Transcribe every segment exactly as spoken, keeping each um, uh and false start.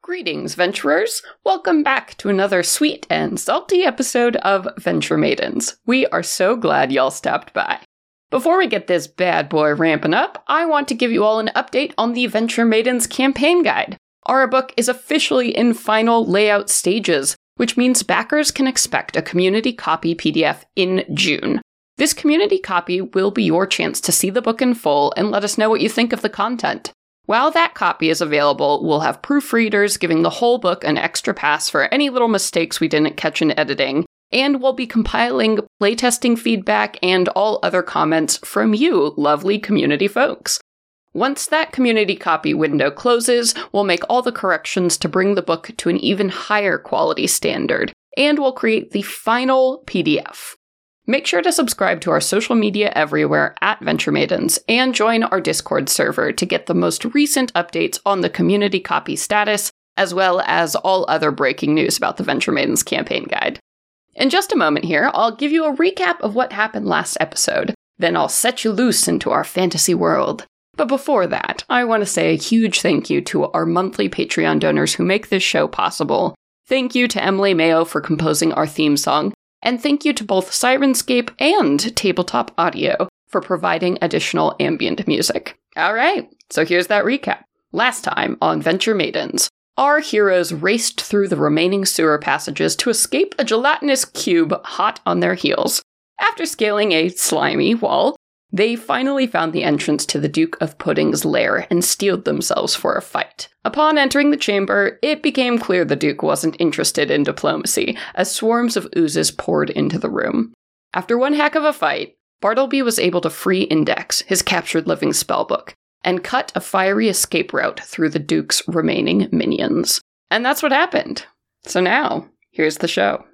Greetings, venturers! Welcome back to another sweet and salty episode of Venture Maidens. We are so glad y'all stopped by. Before we get this bad boy ramping up, I want to give you all an update on the Venture Maidens campaign guide. Our book is officially in final layout stages, which means backers can expect a community copy P D F in June. This community copy will be your chance to see the book in full and let us know what you think of the content. While that copy is available, we'll have proofreaders giving the whole book an extra pass for any little mistakes we didn't catch in editing, and we'll be compiling playtesting feedback and all other comments from you, lovely community folks. Once that community copy window closes, we'll make all the corrections to bring the book to an even higher quality standard, and we'll create the final P D F. Make sure to subscribe to our social media everywhere at Venture Maidens and join our Discord server to get the most recent updates on the community copy status, as well as all other breaking news about the Venture Maidens campaign guide. In just a moment here, I'll give you a recap of what happened last episode, then I'll set you loose into our fantasy world. But before that, I want to say a huge thank you to our monthly Patreon donors who make this show possible. Thank you to Emily Mayo for composing our theme song. And thank you to both Sirenscape and Tabletop Audio for providing additional ambient music. Alright, so here's that recap. Last time on Venture Maidens, our heroes raced through the remaining sewer passages to escape a gelatinous cube hot on their heels. After scaling a slimy wall, they finally found the entrance to the Duke of Pudding's lair and steeled themselves for a fight. Upon entering the chamber, it became clear the Duke wasn't interested in diplomacy, as swarms of oozes poured into the room. After one heck of a fight, Bartleby was able to free Index, his captured living spellbook, and cut a fiery escape route through the Duke's remaining minions. And that's what happened. So now, here's the show.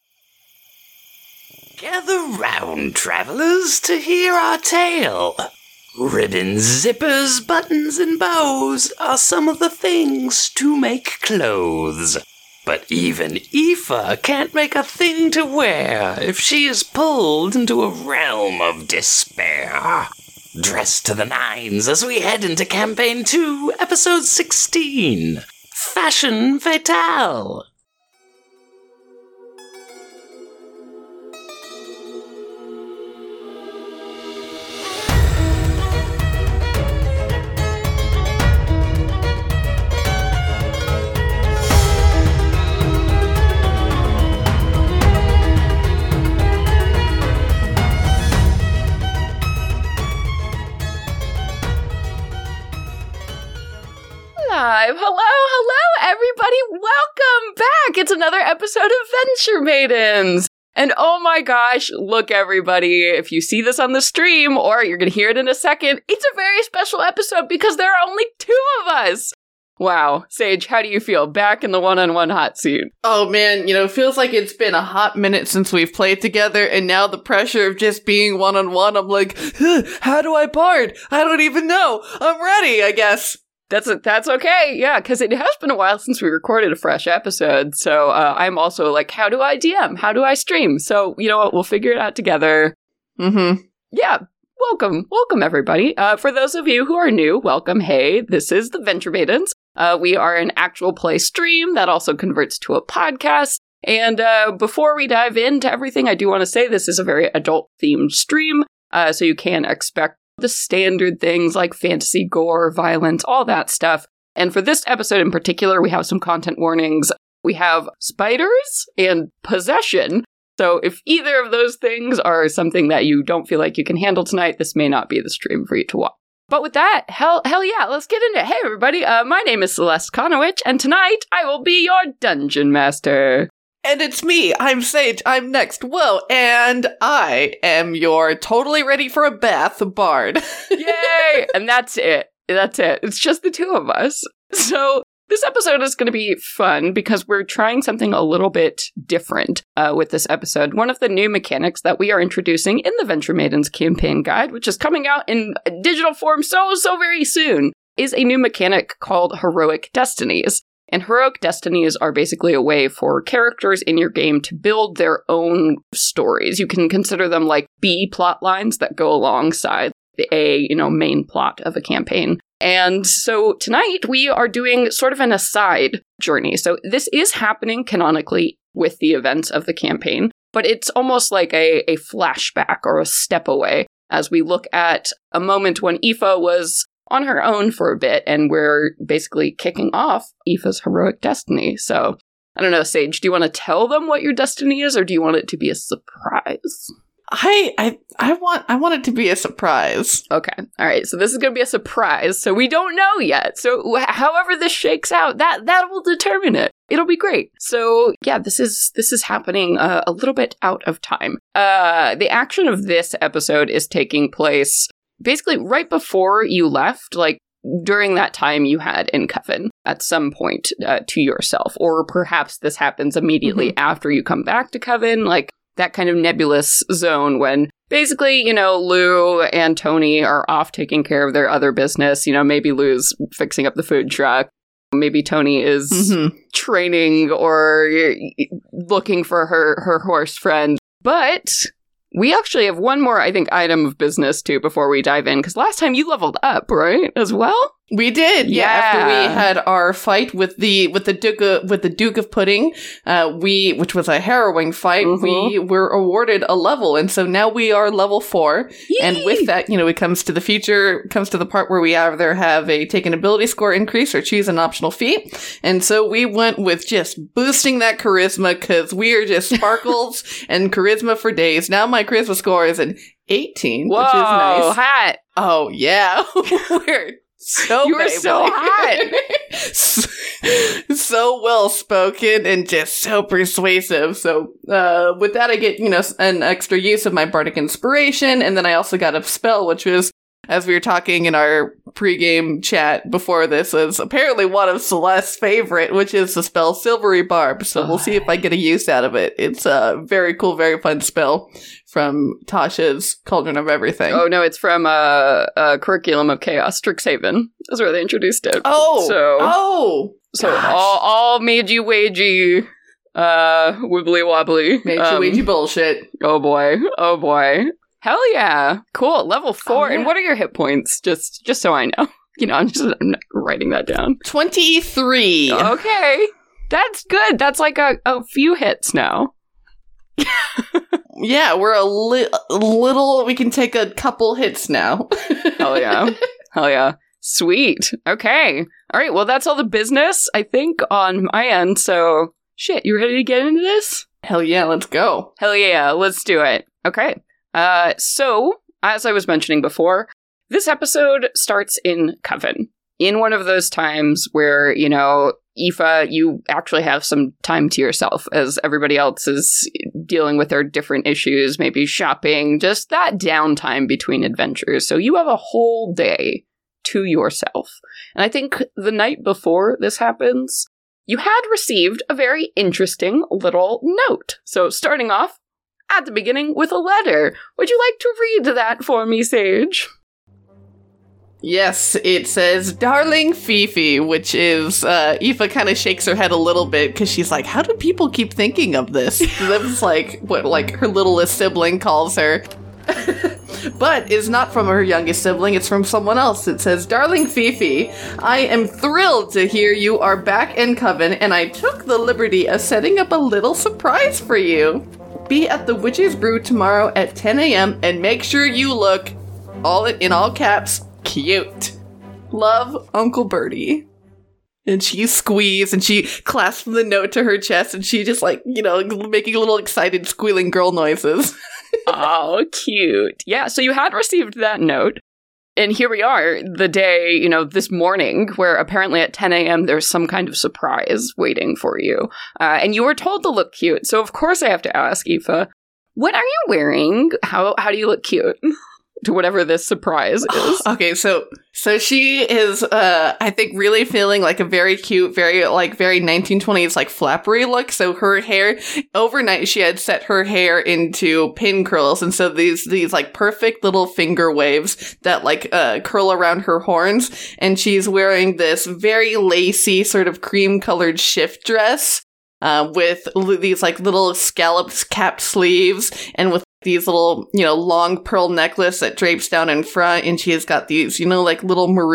Gather round, travelers, to hear our tale. Ribbons, zippers, buttons, and bows are some of the things to make clothes. But even Aoife can't make a thing to wear if she is pulled into a realm of despair. Dressed to the nines as we head into Campaign two, Episode sixteen, Fashion Fatale. Hello, hello, everybody. Welcome back. It's another episode of Venture Maidens. And oh my gosh, look, everybody. If you see this on the stream, or you're going to hear it in a second, it's a very special episode because there are only two of us. Wow. Sage, how do you feel? Back in the one-on-one hot seat. Oh man, you know, it feels like it's been a hot minute since we've played together, and now the pressure of just being one-on-one, I'm like, huh, how do I bard? I don't even know. I'm ready, I guess. That's a, that's okay, yeah, because it has been a while since we recorded a fresh episode, so uh, I'm also like, how do I D M? How do I stream? So, you know what, we'll figure it out together. Mm-hmm. Yeah, welcome, welcome everybody. Uh, for those of you who are new, welcome, hey, this is the Venture Maidens. Uh, we are an actual play stream that also converts to a podcast, and uh, before we dive into everything, I do want to say this is a very adult-themed stream, uh, so you can expect the standard things like fantasy, gore, violence, all that stuff. And for this episode in particular, we have some content warnings. We have spiders and possession. So if either of those things are something that you don't feel like you can handle tonight, this may not be the stream for you to watch. But with that, hell, hell yeah, let's get into it. Hey everybody, uh, my name is Celeste Conowitch, and tonight I will be your dungeon master. And it's me, I'm Sage, I'm next. Whoa, and I am your totally ready for a bath bard. Yay! And that's it. That's it. It's just the two of us. So this episode is going to be fun because we're trying something a little bit different uh, with this episode. One of the new mechanics that we are introducing in the Venture Maidens campaign guide, which is coming out in digital form so, so very soon, is a new mechanic called Heroic Destinies. And heroic destinies are basically a way for characters in your game to build their own stories. You can consider them like B plot lines that go alongside the A, you know, main plot of a campaign. And so tonight we are doing sort of an aside journey. So this is happening canonically with the events of the campaign, but it's almost like a, a flashback or a step away as we look at a moment when Aoife was on her own for a bit, and we're basically kicking off Aoife's heroic destiny. So, I don't know, Sage, do you want to tell them what your destiny is, or do you want it to be a surprise? I I I want I want it to be a surprise. Okay. All right. So this is going to be a surprise. So we don't know yet. So wh- however this shakes out, that that will determine it. It'll be great. So yeah, this is this is happening uh, a little bit out of time. Uh, the action of this episode is taking place basically right before you left, like during that time you had in Coven at some point uh, to yourself, or perhaps this happens immediately mm-hmm. after you come back to Coven, like that kind of nebulous zone when basically, you know, Lou and Tony are off taking care of their other business. You know, maybe Lou's fixing up the food truck. Maybe Tony is mm-hmm. training or looking for her, her horse friend. But we actually have one more, I think, item of business, too, before we dive in. Because last time you leveled up, right, as well? We did, yeah. yeah. After we had our fight with the with the Duke of, with the Duke of Pudding, uh, we which was a harrowing fight, mm-hmm. we were awarded a level, and so now we are level four. Yee! And with that, you know, it comes to the future, comes to the part where we either have a take an ability score increase or choose an optional feat. And so we went with just boosting that charisma because we are just sparkles and charisma for days. Now my charisma score is an eighteen, Whoa, which is nice. Hot. Oh yeah, we're. So you were so hot. so, so well spoken and just so persuasive. So uh, with that, I get, you know, an extra use of my bardic inspiration. And then I also got a spell, which was, as we were talking in our pregame chat before this, was apparently one of Celeste's favorite, which is the spell Silvery Barb. So we'll see if I get a use out of it. It's a very cool, very fun spell from Tasha's Cauldron of Everything. Oh, no, it's from uh, a Curriculum of Chaos, Strixhaven. That's where they introduced it. Oh! So, oh! So all, all magey wagey, uh, wibbly wobbly. Magey um, wagey bullshit. Oh boy. Oh boy. Hell yeah. Cool. Level four. Oh, yeah. And what are your hit points? Just just so I know. You know, I'm just I'm writing that down. twenty-three. Okay. That's good. That's like a, a few hits now. Yeah, we're a, li- a little, we can take a couple hits now. Hell yeah. Hell yeah. Sweet. Okay. All right. Well, that's all the business, I think, on my end. So, shit, you ready to get into this? Hell yeah, let's go. Hell yeah, let's do it. Okay. Uh, so, as I was mentioning before, this episode starts in Coven. In one of those times where, you know, Aoife, you actually have some time to yourself as everybody else is dealing with their different issues, maybe shopping, just that downtime between adventures. So you have a whole day to yourself. And I think the night before this happens, you had received a very interesting little note. So starting off at the beginning with a letter. Would you like to read that for me, Sage? Yes, it says, Darling Fifi, which is, uh, Aoife kind of shakes her head a little bit because she's like, how do people keep thinking of this? That was like, what, like her littlest sibling calls her. But it's not from her youngest sibling, it's from someone else. It says, Darling Fifi, I am thrilled to hear you are back in Coven, and I took the liberty of setting up a little surprise for you. Be at the Witch's Brew tomorrow at ten a.m. and make sure you look, all in all caps, cute. Love, Uncle Bertie. And she squeezed and she clasped the note to her chest and she just like, you know, making little excited squealing girl noises. Oh, cute. Yeah, so you had received that note. And here we are, the day, you know, this morning, where apparently at ten a.m. there's some kind of surprise waiting for you. Uh, and you were told to look cute. So of course I have to ask, Aoife, what are you wearing? How how do you look cute? To whatever this surprise is. Okay, so so she is, uh, I think, really feeling like a very cute, very, like, very nineteen twenties, like, flappery look. So her hair, overnight, she had set her hair into pin curls. And so these, these, like, perfect little finger waves that, like, uh, curl around her horns. And she's wearing this very lacy, sort of cream-colored shift dress. Uh, with l- these, like, little scalloped capped sleeves and with these little, you know, long pearl necklace that drapes down in front. And she has got these, you know, like, little maroon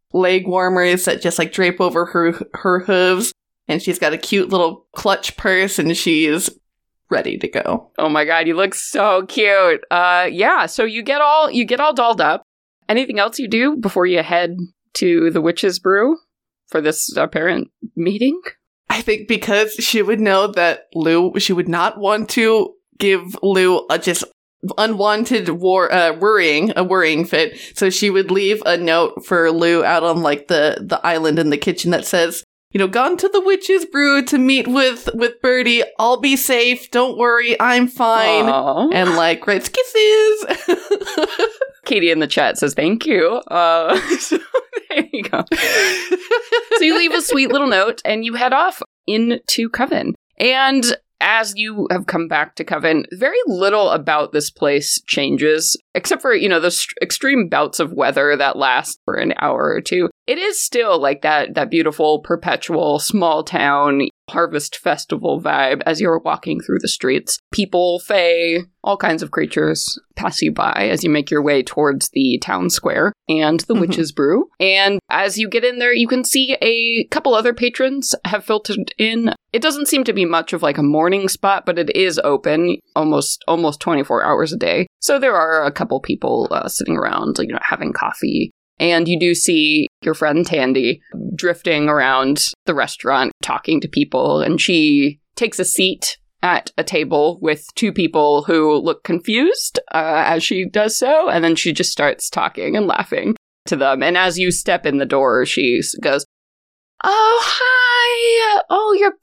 leg warmers that just like drape over her her hooves, and she's got a cute little clutch purse, and she's ready to go. Oh my god, you look so cute. Uh, yeah, so you get all you get all dolled up. Anything else you do before you head to the Witch's Brew for this apparent meeting? I think because she would know that Lou, she would not want to give Lou a just unwanted war, uh, worrying, a worrying fit. So she would leave a note for Lou out on like the, the island in the kitchen that says, you know, gone to the Witch's Brew to meet with, with Birdie. I'll be safe. Don't worry. I'm fine. Aww. And like writes kisses. Katie in the chat says thank you. Uh, so there you go. So you leave a sweet little note and you head off into Coven. And as you have come back to Coven, very little about this place changes, except for, you know, the st- extreme bouts of weather that last for an hour or two. It is still like that that beautiful, perpetual, small town harvest festival vibe as you're walking through the streets. People, fae, all kinds of creatures pass you by as you make your way towards the town square and the mm-hmm. Witch's Brew. And as you get in there, you can see a couple other patrons have filtered in. It doesn't seem to be much of like a morning spot, but it is open almost almost twenty-four hours a day. So there are a couple people uh, sitting around, you know, having coffee. And you do see your friend Tandy drifting around the restaurant, talking to people, and she takes a seat at a table with two people who look confused uh, as she does so, and then she just starts talking and laughing to them. And as you step in the door, she goes, "Oh, hi! Oh, you're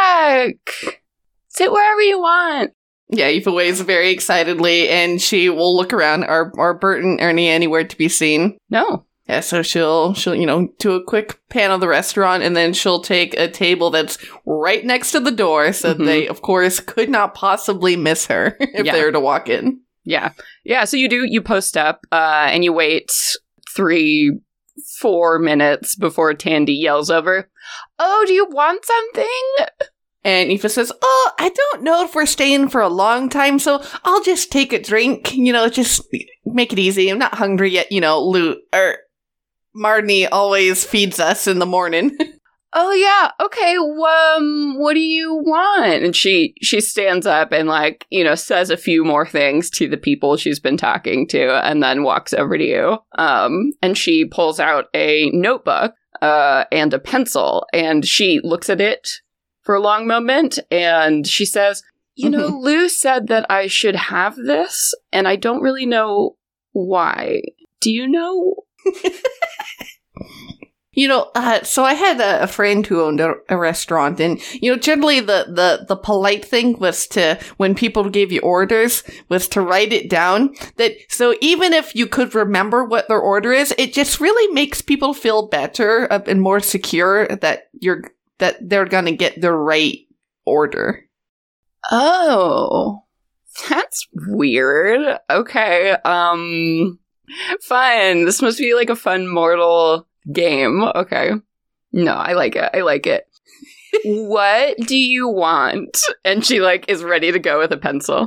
back! Sit wherever you want." Yeah, Aoife waves very excitedly, and she will look around. Are are Bert and Ernie anywhere to be seen? No. Yeah, so she'll she'll you know do a quick pan of the restaurant, and then she'll take a table that's right next to the door, so mm-hmm. they of course could not possibly miss her if yeah. they were to walk in. Yeah, yeah. So you do you post up, uh, and you wait three, four minutes before Tandy yells over, "Oh, do you want something?" And Aoife says, "Oh, I don't know if we're staying for a long time, so I'll just take a drink, you know, just make it easy. I'm not hungry yet, you know, Lou, er, Marnie always feeds us in the morning." "Oh, yeah, okay, um, what do you want?" And she, she stands up and, like, you know, says a few more things to the people she's been talking to, and then walks over to you. Um, and she pulls out a notebook, uh, and a pencil, and she looks at it for a long moment, and she says, "You know, mm-hmm. Lou said that I should have this, and I don't really know why. Do you know?" You know, uh, so I had a, a friend who owned a, a restaurant, and, you know, generally the, the, the polite thing was to, when people gave you orders, was to write it down. That, so even if you could remember what their order is, it just really makes people feel better uh, and more secure that you're that they're gonna get the right order. Oh, that's weird. Okay, um, fine. This must be like a fun mortal game. Okay. No, I like it. I like it. What do you want? And she, like, is ready to go with a pencil.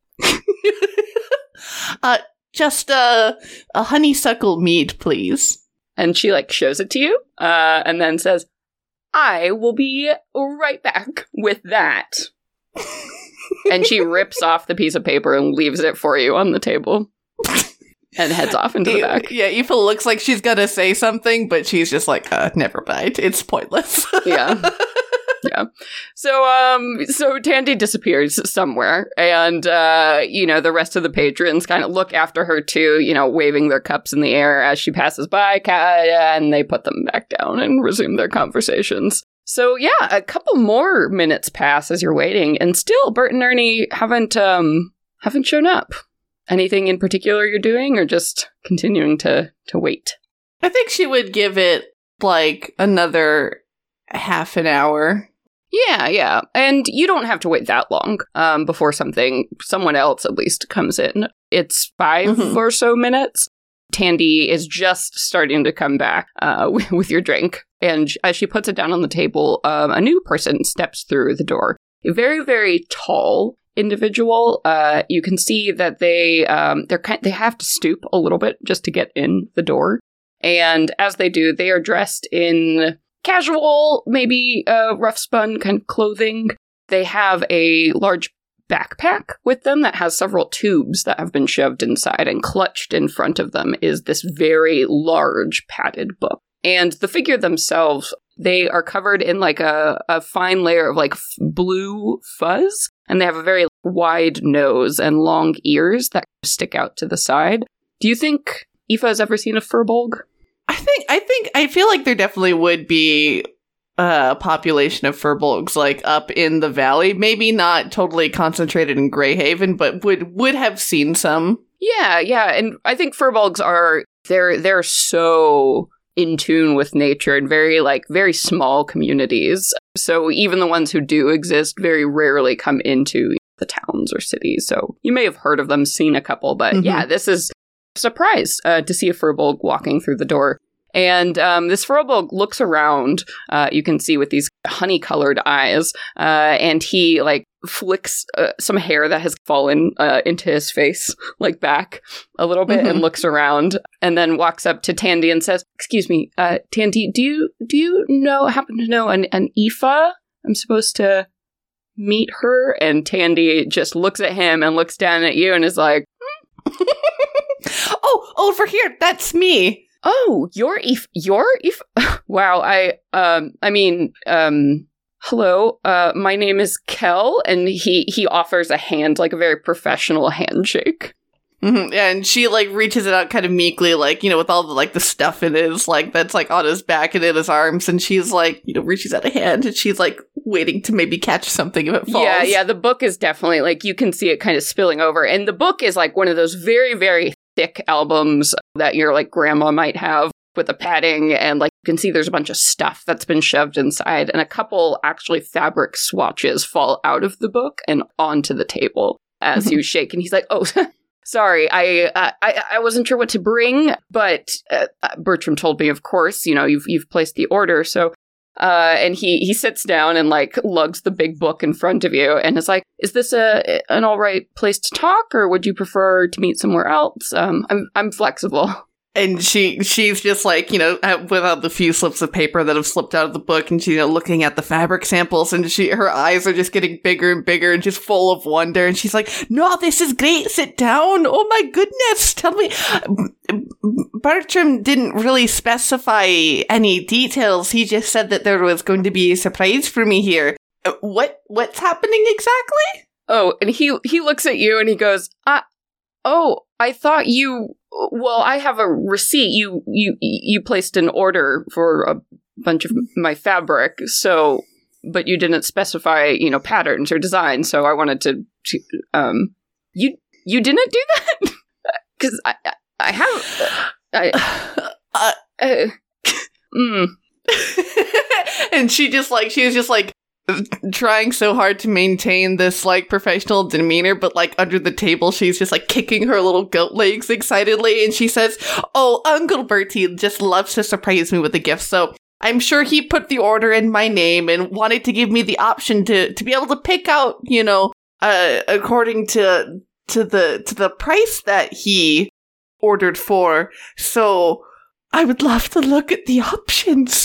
uh, just a, a honeysuckle mead, please. And she, like, shows it to you, uh, and then says, "I will be right back with that." And she rips off the piece of paper and leaves it for you on the table. And heads off into the back. Yeah, Aoife looks like she's gonna say something, but she's just like, uh, never mind. It's pointless. Yeah. Yeah. So, um, so Tandy disappears somewhere, and, uh, you know, the rest of the patrons kind of look after her too, you know, waving their cups in the air as she passes by, and they put them back down and resume their conversations. So, yeah, a couple more minutes pass as you're waiting, and still Bert and Ernie haven't, um, haven't shown up. Anything in particular you're doing, or just continuing to, to wait? I think she would give it, like, another half an hour. Yeah, yeah. And you don't have to wait that long um, before something, someone else at least, comes in. It's five mm-hmm. or so minutes. Tandy is just starting to come back uh, with, with your drink. And as she puts it down on the table, um, a new person steps through the door. A very, very tall individual. Uh, you can see that they um, they're kind, they have to stoop a little bit just to get in the door. And as they do, they are dressed in casual, maybe uh, rough-spun kind of clothing. They have a large backpack with them that has several tubes that have been shoved inside, and clutched in front of them is this very large padded book. And the figure themselves, they are covered in like a, a fine layer of like f- blue fuzz, and they have a very wide nose and long ears that stick out to the side. Do you think Aoife has ever seen a furbolg? I think, I think, I feel like there definitely would be a population of furbolgs, like, up in the valley. Maybe not totally concentrated in Greyhaven, but would, would have seen some. Yeah, yeah, and I think furbolgs are, they're, they're so in tune with nature and very, like, very small communities. So even the ones who do exist very rarely come into the towns or cities. So you may have heard of them, seen a couple, but mm-hmm. yeah, this is a surprise uh, to see a furbolg walking through the door. And um, this furbolg looks around, uh, you can see with these honey-colored eyes, uh, and he, like, flicks uh, some hair that has fallen uh, into his face, like, back a little bit, mm-hmm. and looks around, and then walks up to Tandy and says, excuse me, uh, Tandy, do you do you know, happen to know an, an Aoife? I'm supposed to meet her? And Tandy just looks at him and looks down at you and is like, hmm? oh, over here, that's me. Oh, you're Aoife. You're Aoife. Wow. I, um, I mean, um, hello. Uh, my name is Kel, and he, he offers a hand, like a very professional handshake. Mm-hmm. And she, like, reaches it out kind of meekly, like, you know, with all the, like, the stuff in his, like, that's, like, on his back and in his arms. And she's, like, you know, reaches out a hand, and she's, like, waiting to maybe catch something if it falls. Yeah, yeah. The book is definitely, like, you can see it kind of spilling over. And the book is, like, one of those very, very thick albums that your, like, grandma might have with the padding, and, like, you can see there's a bunch of stuff that's been shoved inside, and a couple actually fabric swatches fall out of the book and onto the table as you shake. And he's like, oh, sorry, I, uh, I I wasn't sure what to bring, but uh, Bertram told me, of course, you know, you've you've placed the order, so. Uh, and he, he sits down and, like, lugs the big book in front of you and is like, is this a an all right place to talk, or would you prefer to meet somewhere else? Um, I'm I'm flexible. And she she's just, like, you know, without the few slips of paper that have slipped out of the book, and she's, you know, looking at the fabric samples, and she her eyes are just getting bigger and bigger and just full of wonder. And she's like, no, this is great. Sit down. Oh, my goodness. Tell me. Bertram didn't really specify any details. He just said that there was going to be a surprise for me here. What What's happening exactly? Oh, and he he looks at you and he goes, uh, oh, I thought you... Well, I have a receipt. You you you placed an order for a bunch of my fabric, so, but you didn't specify, you know, patterns or design. So I wanted to, to um, you you didn't do that? Because I, I I have I uh, uh, mm. And she just like she was just like trying so hard to maintain this, like, professional demeanor, but, like, under the table she's just, like, kicking her little goat legs excitedly, and she says, oh, Uncle Bertie just loves to surprise me with a gift, so I'm sure he put the order in my name and wanted to give me the option to to be able to pick out, you know, uh according to to the to the price that he ordered for, so I would love to look at the options.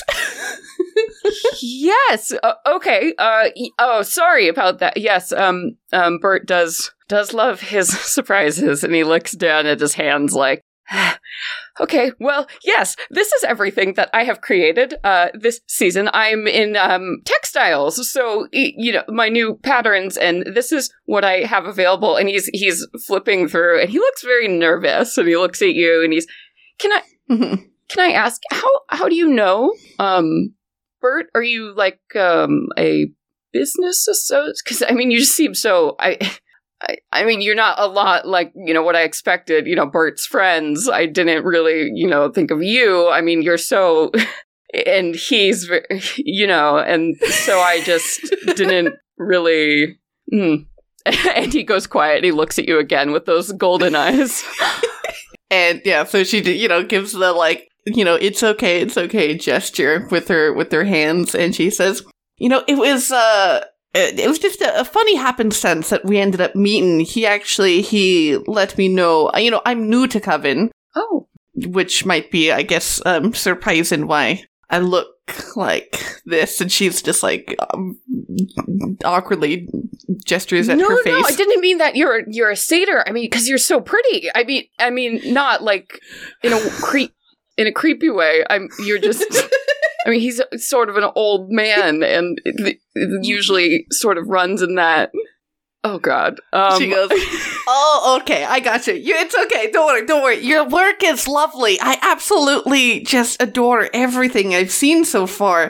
Yes. Uh, okay. Uh. Oh, sorry about that. Yes. Um. Um. Bert does does love his surprises, and he looks down at his hands like, okay. Well, yes. This is everything that I have created. Uh. This season, I'm in um textiles, so you know my new patterns, and this is what I have available. And he's he's flipping through, and he looks very nervous, and he looks at you, and he's, can I mm-hmm. can I ask how how do you know um. Bert, are you, like, um, a business associate? Because, I mean, you just seem so, I, I, I mean, you're not a lot like, you know, what I expected, you know, Bert's friends. I didn't really, you know, think of you. I mean, you're so, and he's, you know, and so I just didn't really, mm. And he goes quiet, and he looks at you again with those golden eyes. And, yeah, so she, you know, gives the, like, you know, it's okay, it's okay gesture with her with her hands, and she says, you know, it was uh it was just a, a funny happenstance that we ended up meeting. He actually he let me know, you know, I'm new to Coven. Oh. which might be, I guess, um, surprising why I look like this. And she's just like um, awkwardly gestures at no, her face. No, I didn't mean that you're you're a satyr. I mean, because you're so pretty. I mean, I mean, not like in a creep in a creepy way. I'm. You're just. I mean, he's sort of an old man, and it, it usually sort of runs in that. Oh God. Um, she goes, "Oh, okay, I got you. you. It's okay. Don't worry. Don't worry. Your work is lovely. I absolutely just adore everything I've seen so far.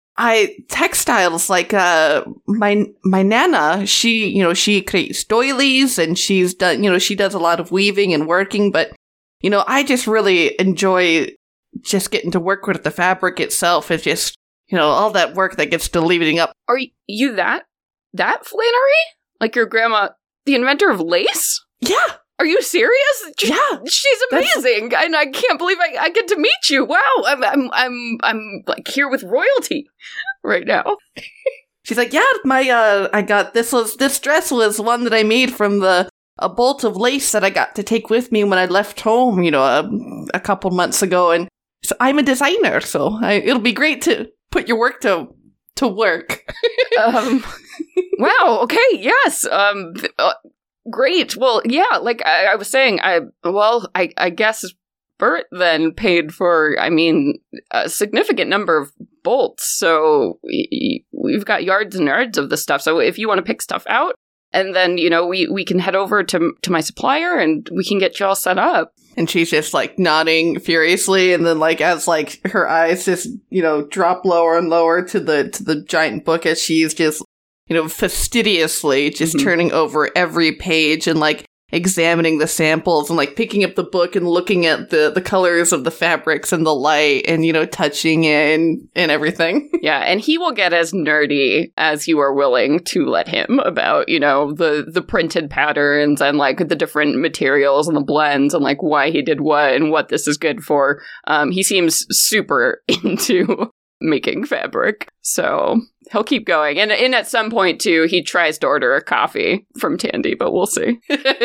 I textiles like uh my my nana. She you know she creates doilies, and she's done you know she does a lot of weaving and working. But you know I just really enjoy just getting to work with the fabric itself. It's just you know all that work that gets to leading up. Are you that that Flannery? Like your grandma, the inventor of lace? Yeah. Are you serious? Yeah. She's amazing, That's- and I can't believe I, I get to meet you. Wow, I'm I'm I'm I'm like here with royalty right now. She's like, yeah, my uh, I got this was this dress was one that I made from the a bolt of lace that I got to take with me when I left home, you know, a, a couple months ago, and so I'm a designer, so I, it'll be great to put your work to to work. um. Wow. Okay. Yes. Um. Uh, great. Well, yeah. Like I, I was saying, I well, I I guess Bert then paid for. I mean, a significant number of bolts. So we, we've got yards and yards of the stuff. So if you want to pick stuff out, and then you know we we can head over to to my supplier and we can get you all set up. And she's just like nodding furiously, and then like as like her eyes just you know drop lower and lower to the to the giant book as she's just. You know, fastidiously just mm-hmm. turning over every page and like examining the samples and like picking up the book and looking at the, the colors of the fabrics and the light and, you know, touching it and, and everything. Yeah, and he will get as nerdy as you are willing to let him about, you know, the, the printed patterns and like the different materials and the blends and like why he did what and what this is good for. Um, he seems super into making fabric, so he'll keep going. And, and at some point, too, he tries to order a coffee from Tandy, but we'll see.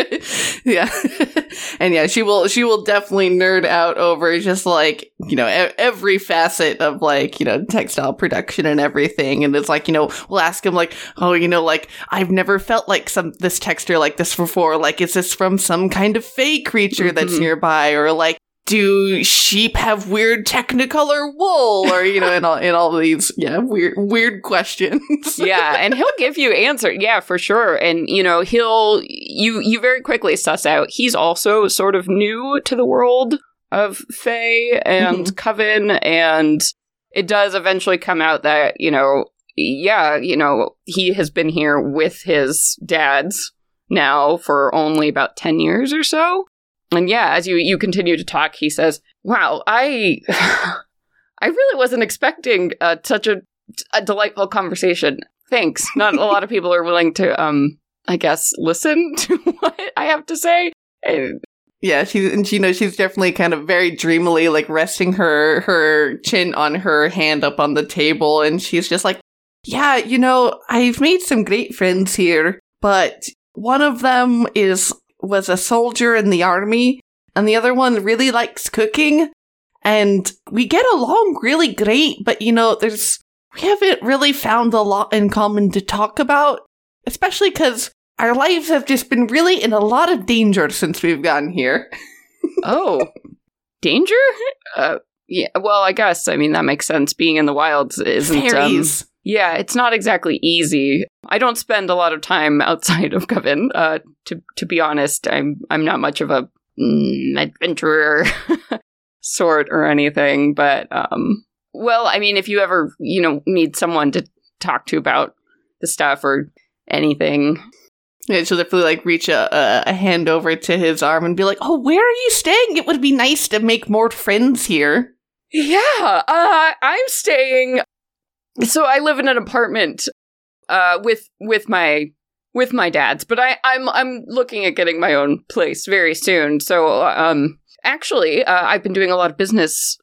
Yeah. And yeah, she will she will definitely nerd out over just like, you know, e- every facet of like, you know, textile production and everything. And it's like, you know, we'll ask him like, oh, you know, like, I've never felt like some this texture like this before. Like, is this from some kind of fey creature that's mm-hmm. nearby? Or like, do sheep have weird technicolor wool? Or, you know, in all in all these, yeah, weird weird questions. Yeah, and he'll give you answer. Yeah, for sure. And, you know, he'll, you you very quickly suss out, he's also sort of new to the world of Fae and mm-hmm. Coven. And it does eventually come out that, you know, yeah, you know, he has been here with his dads now for only about ten years or so. And yeah, as you, you continue to talk, he says, wow, I I really wasn't expecting uh, such a, a delightful conversation. Thanks. Not a lot of people are willing to, um, I guess, listen to what I have to say. And yeah, she's, and you know, she's definitely kind of very dreamily, like, resting her, her chin on her hand up on the table. And she's just like, yeah, you know, I've made some great friends here, but one of them is... was a soldier in the army, and the other one really likes cooking, and we get along really great, but, you know, there's, we haven't really found a lot in common to talk about, especially because our lives have just been really in a lot of danger since we've gotten here. Oh, danger? Uh, yeah, well, I guess, I mean, that makes sense. Being in the wilds isn't, um, yeah, it's not exactly easy. I don't spend a lot of time outside of Coven. Uh, to to be honest, I'm I'm not much of a mm, adventurer sort or anything. But um, well, I mean, if you ever you know need someone to talk to about the stuff or anything, yeah, she'll definitely like reach a, a a hand over to his arm and be like, "Oh, where are you staying? It would be nice to make more friends here." Yeah, uh, I'm staying. So I live in an apartment uh, with with my with my dad's, but I, I'm I'm looking at getting my own place very soon. So um, actually, uh, I've been doing a lot of business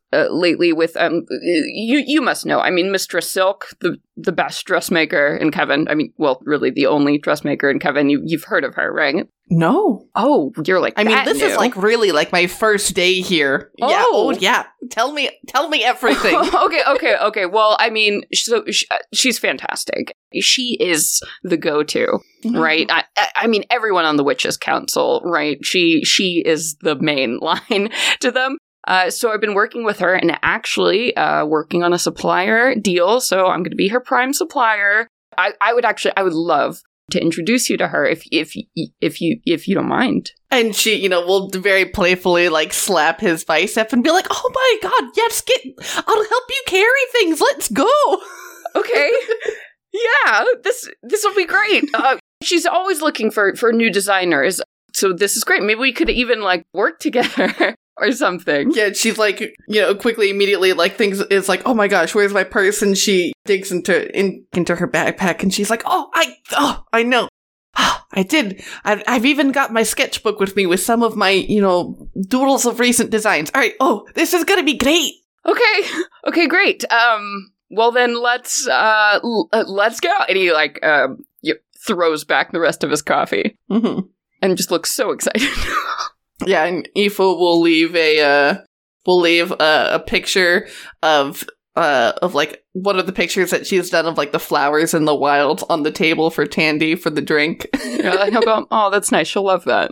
uh, lately with, um, you you must know, I mean, Mistress Silk, the the best dressmaker in Kevin. I mean, well, really the only dressmaker in Kevin. You, you've heard of her, right? No. Oh, you're like, I mean, that this new. is like really like my first day here. Oh. Yeah. Oh, yeah. Tell me, tell me everything. okay, okay, okay. Well, I mean, so she, she's fantastic. She is the go-to, mm-hmm. right? I, I mean, everyone on the Witches' Council, right? She she is the main line to them. Uh, so I've been working with her and actually uh, working on a supplier deal. So I'm going to be her prime supplier. I, I would actually, I would love to introduce you to her if if if you if you don't mind. And she, you know, will very playfully like slap his bicep and be like, "Oh my god, yes, get! I'll help you carry things. Let's go." Okay. Yeah, this this will be great. Uh, she's always looking for for new designers, so this is great. Maybe we could even like work together or something. Yeah, she's like, you know, quickly, immediately, like things is like, oh my gosh, where's my purse? And she digs into in, into her backpack, and she's like, oh, I oh, I know, I did. I've I've even got my sketchbook with me with some of my, you know, doodles of recent designs. All right, oh, this is gonna be great. Okay, okay, great. Um. Well, then let's uh, l- uh let's go. And he like um uh, throws back the rest of his coffee, mm-hmm. and just looks so excited. Yeah, and Aoife will leave a uh, will leave a, a picture of uh of like one of the pictures that she's done of like the flowers in the wild on the table for Tandy for the drink. Yeah, and he'll go, oh, that's nice. She'll love that.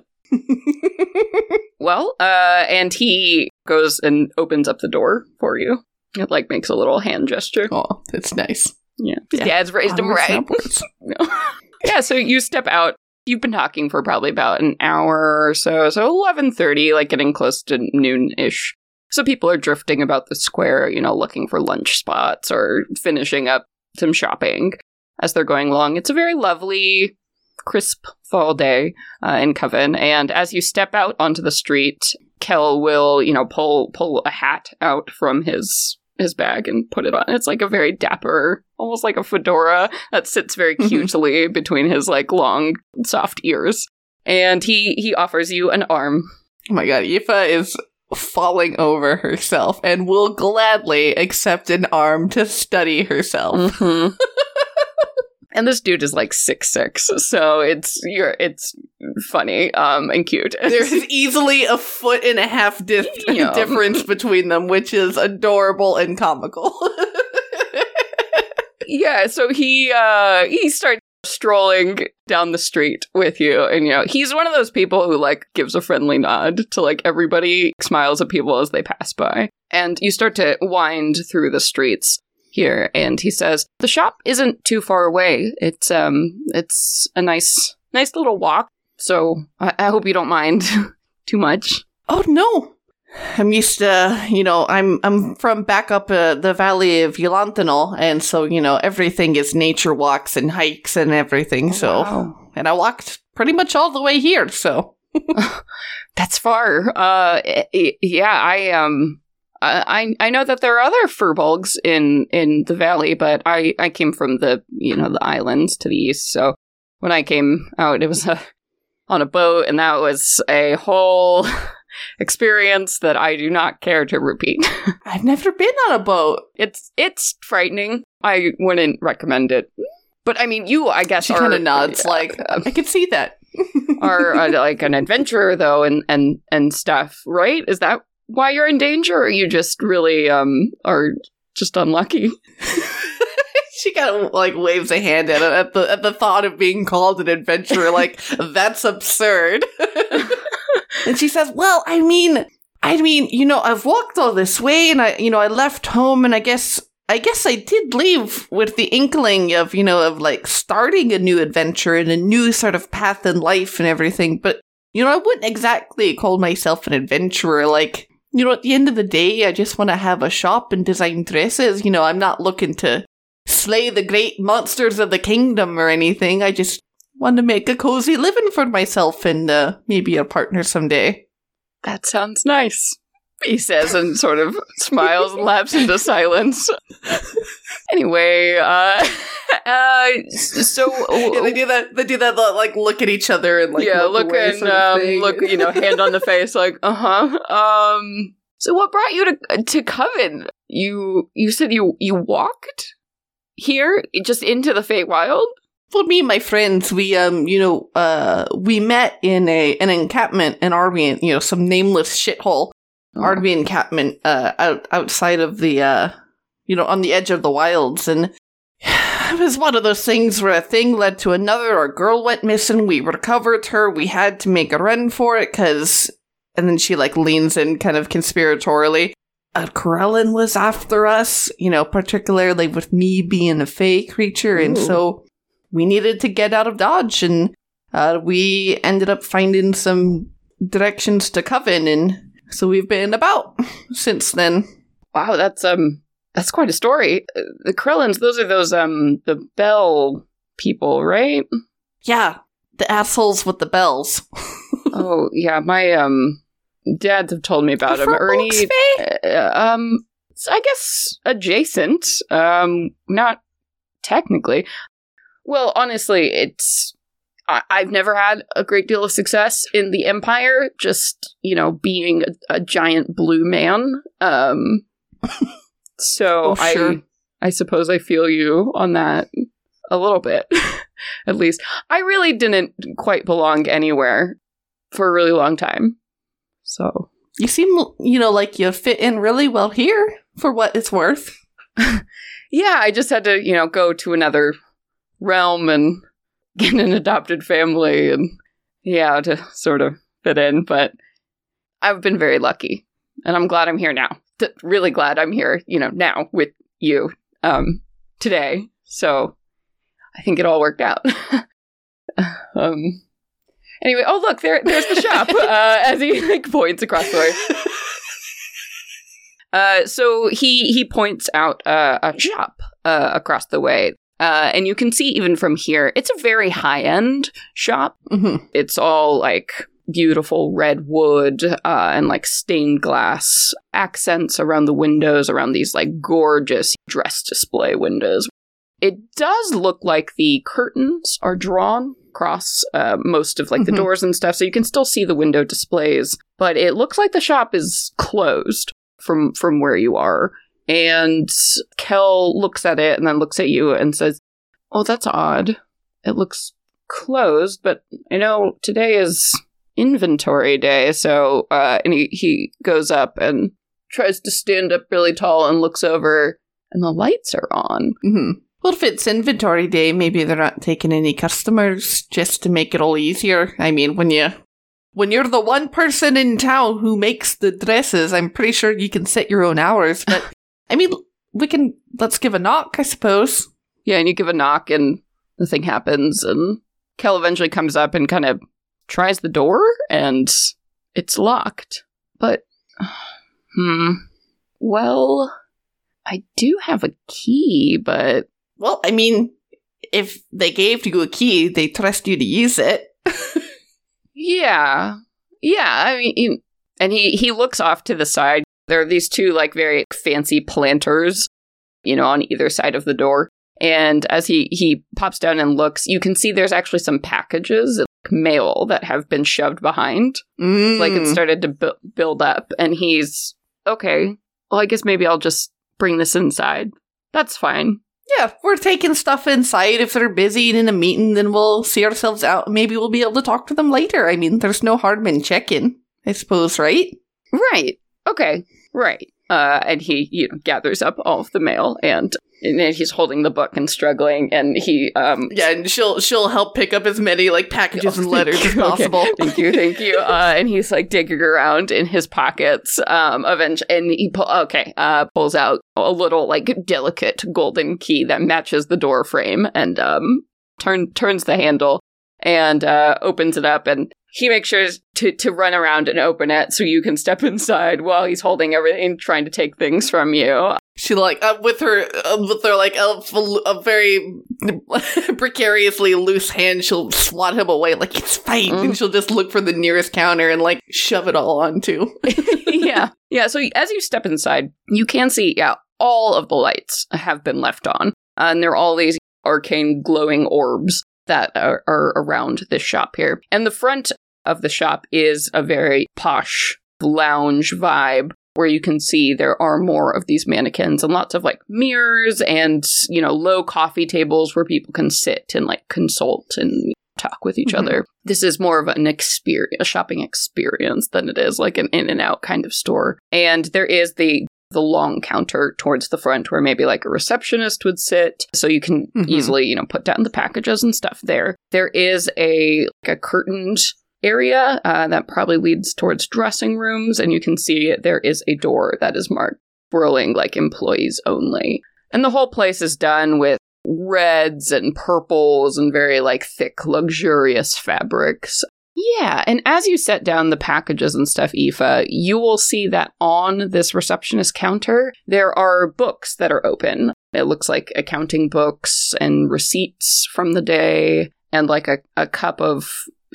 Well, uh, and he goes and opens up the door for you. It like makes a little hand gesture. Oh, that's nice. Yeah, his yeah. dad's raised him right. No. Yeah, so you step out. You've been talking for probably about an hour or so, so eleven thirty, like getting close to noon-ish. So people are drifting about the square, you know, looking for lunch spots or finishing up some shopping as they're going along. It's a very lovely, crisp fall day uh, in Coven, and as you step out onto the street, Kel will, you know, pull pull a hat out from his his bag and put it on. It's like a very dapper, almost like a fedora that sits very cutely between his like long, soft ears. And he he offers you an arm. Oh my god, Aoife is falling over herself and will gladly accept an arm to study herself. Mm-hmm. And this dude is like six six, so it's you're it's funny um, and cute. There's easily a foot and a half dif- yeah. difference between them, which is adorable and comical. Yeah, so he uh, he starts strolling down the street with you, and you know he's one of those people who like gives a friendly nod to like everybody, smiles at people as they pass by, and you start to wind through the streets here, and he says, the shop isn't too far away. It's um it's a nice nice little walk, so I, I hope you don't mind too much. Oh no. I'm used to, you know, I'm I'm from back up uh, the valley of Yolantinol, and so, you know, everything is nature walks and hikes and everything, oh, so wow. And I walked pretty much all the way here, so that's far. Uh yeah, I um I I know that there are other furbolgs in, in the valley, but I, I came from the, you know, the islands to the east, so when I came out, it was a, on a boat, and that was a whole experience that I do not care to repeat. I've never been on a boat. It's it's frightening. I wouldn't recommend it. But I mean, you, I guess, she kind of nods, uh, like, I can see that. Are uh, like an adventurer, though, and, and, and stuff, right? Is that why you're in danger, or you just really um are just unlucky? She kind of like waves a hand at it at the at the thought of being called an adventurer, like that's absurd. And she says, "Well, I mean, I mean, you know, I've walked all this way, and I, you know, I left home, and I guess, I guess I did leave with the inkling of, you know, of like starting a new adventure and a new sort of path in life and everything. But you know, I wouldn't exactly call myself an adventurer, like." You know, at the end of the day, I just want to have a shop and design dresses. You know, I'm not looking to slay the great monsters of the kingdom or anything. I just want to make a cozy living for myself and uh, maybe a partner someday. That sounds nice, he says, and sort of smiles and lapses into silence. Anyway, uh, uh, so yeah, they do that. They do that, like look at each other and like yeah, look, look and um, look, you know, hand on the face, like uh huh. Um, So what brought you to to Coven? You you said you you walked here just into the Feywild? Well, me and my friends, we um, you know, uh, we met in a an encampment in Arby, you know, some nameless shithole, oh. Arby encampment, uh, out outside of the, uh, you know, on the edge of the wilds, and it was one of those things where a thing led to another. Our girl went missing. We recovered her. We had to make a run for it, cause, and then she like leans in, kind of conspiratorially. Uh, Corellin was after us, you know, particularly with me being a Fey creature, Ooh. and so. We needed to get out of Dodge, and uh, we ended up finding some directions to Coven, and so we've been about since then. Wow, that's um, that's quite a story. Uh, the Krellins, those are those um, the bell people, right? Yeah, the assholes with the bells. Oh yeah, my um, dads have told me about him. Ernie, uh, um, I guess adjacent, um, not technically. Well, honestly, it's... I- I've never had a great deal of success in the Empire, just, you know, being a, a giant blue man. Um, so oh, sure. I I suppose I feel you on that a little bit, at least. I really didn't quite belong anywhere for a really long time, so... You seem, you know, like you fit in really well here, for what it's worth. Yeah, I just had to, you know, go to another... realm and get an adopted family and yeah to sort of fit in, but I've been very lucky and I'm glad I'm here now. T- really glad I'm here, you know, now with you um today. So I think it all worked out. um anyway, oh look, there there's the shop uh as he like points across the way. Uh so he he points out uh, a shop uh across the way. Uh, and you can see even from here, it's a very high-end shop. Mm-hmm. It's all, like, beautiful red wood uh, and, like, stained glass accents around the windows, around these, like, gorgeous dress display windows. It does look like the curtains are drawn across uh, most of, like, the mm-hmm. doors and stuff, so you can still see the window displays. But it looks like the shop is closed from from where you are. And Kel looks at it and then looks at you and says, oh, that's odd. It looks closed, but I know today is inventory day, so, uh, and he, he goes up and tries to stand up really tall and looks over, and the lights are on. Mm-hmm. Well, if it's inventory day, maybe they're not taking any customers just to make it all easier. I mean, when you... When you're the one person in town who makes the dresses, I'm pretty sure you can set your own hours, but... I mean, we can, let's give a knock, I suppose. Yeah, and you give a knock and nothing happens, and Kel eventually comes up and kind of tries the door, and it's locked. But, hmm, well, I do have a key, but... Well, I mean, if they gave you a key, they trust you to use it. Yeah, yeah, I mean, you, and he, he looks off to the side. There are these two, like, very fancy planters, you know, on either side of the door. And as he, he pops down and looks, you can see there's actually some packages, like mail, that have been shoved behind. Mm. Like, it started to bu- build up. And he's, okay, well, I guess maybe I'll just bring this inside. That's fine. Yeah, we're taking stuff inside. If they're busy and in a meeting, then we'll see ourselves out. Maybe we'll be able to talk to them later. I mean, there's no harm in checking, I suppose, right? Right. Okay, right. Uh, and he, you know, gathers up all of the mail, and, and he's holding the book and struggling, and he, um... Yeah, and she'll she'll help pick up as many, like, packages oh, and letters as possible. Okay. Thank you, thank you. Uh, and he's, like, digging around in his pockets, um, eventually, and he, pull, okay, uh, pulls out a little, like, delicate golden key that matches the door frame, and, um, turn, turns the handle, and, uh, opens it up, and he makes sure to, to run around and open it so you can step inside while he's holding everything, trying to take things from you. She, like, uh, with her, uh, with her, like, a, a very precariously loose hand, she'll swat him away, like, it's fine, mm. and she'll just look for the nearest counter and, like, shove it all onto. Yeah. Yeah, so as you step inside, you can see, yeah, all of the lights have been left on. Uh, and there are all these arcane glowing orbs that are, are around this shop here. And the front of the shop is a very posh lounge vibe. where you can see there are more of these mannequins and lots of like mirrors and, you know, low coffee tables where people can sit and like consult and talk with each mm-hmm. other. This is more of an experience, a shopping experience than it is like an in and out kind of store. And there is the the long counter towards the front where maybe like a receptionist would sit. So you can mm-hmm. easily, you know, put down the packages and stuff there. There is a like a curtained area uh, that probably leads towards dressing rooms. And you can see there is a door that is marked swirling like employees only. And the whole place is done with reds and purples and very like thick, luxurious fabrics. Yeah, and as you set down the packages and stuff, Aoife, you will see that on this receptionist counter, there are books that are open. It looks like accounting books and receipts from the day and like a, a cup of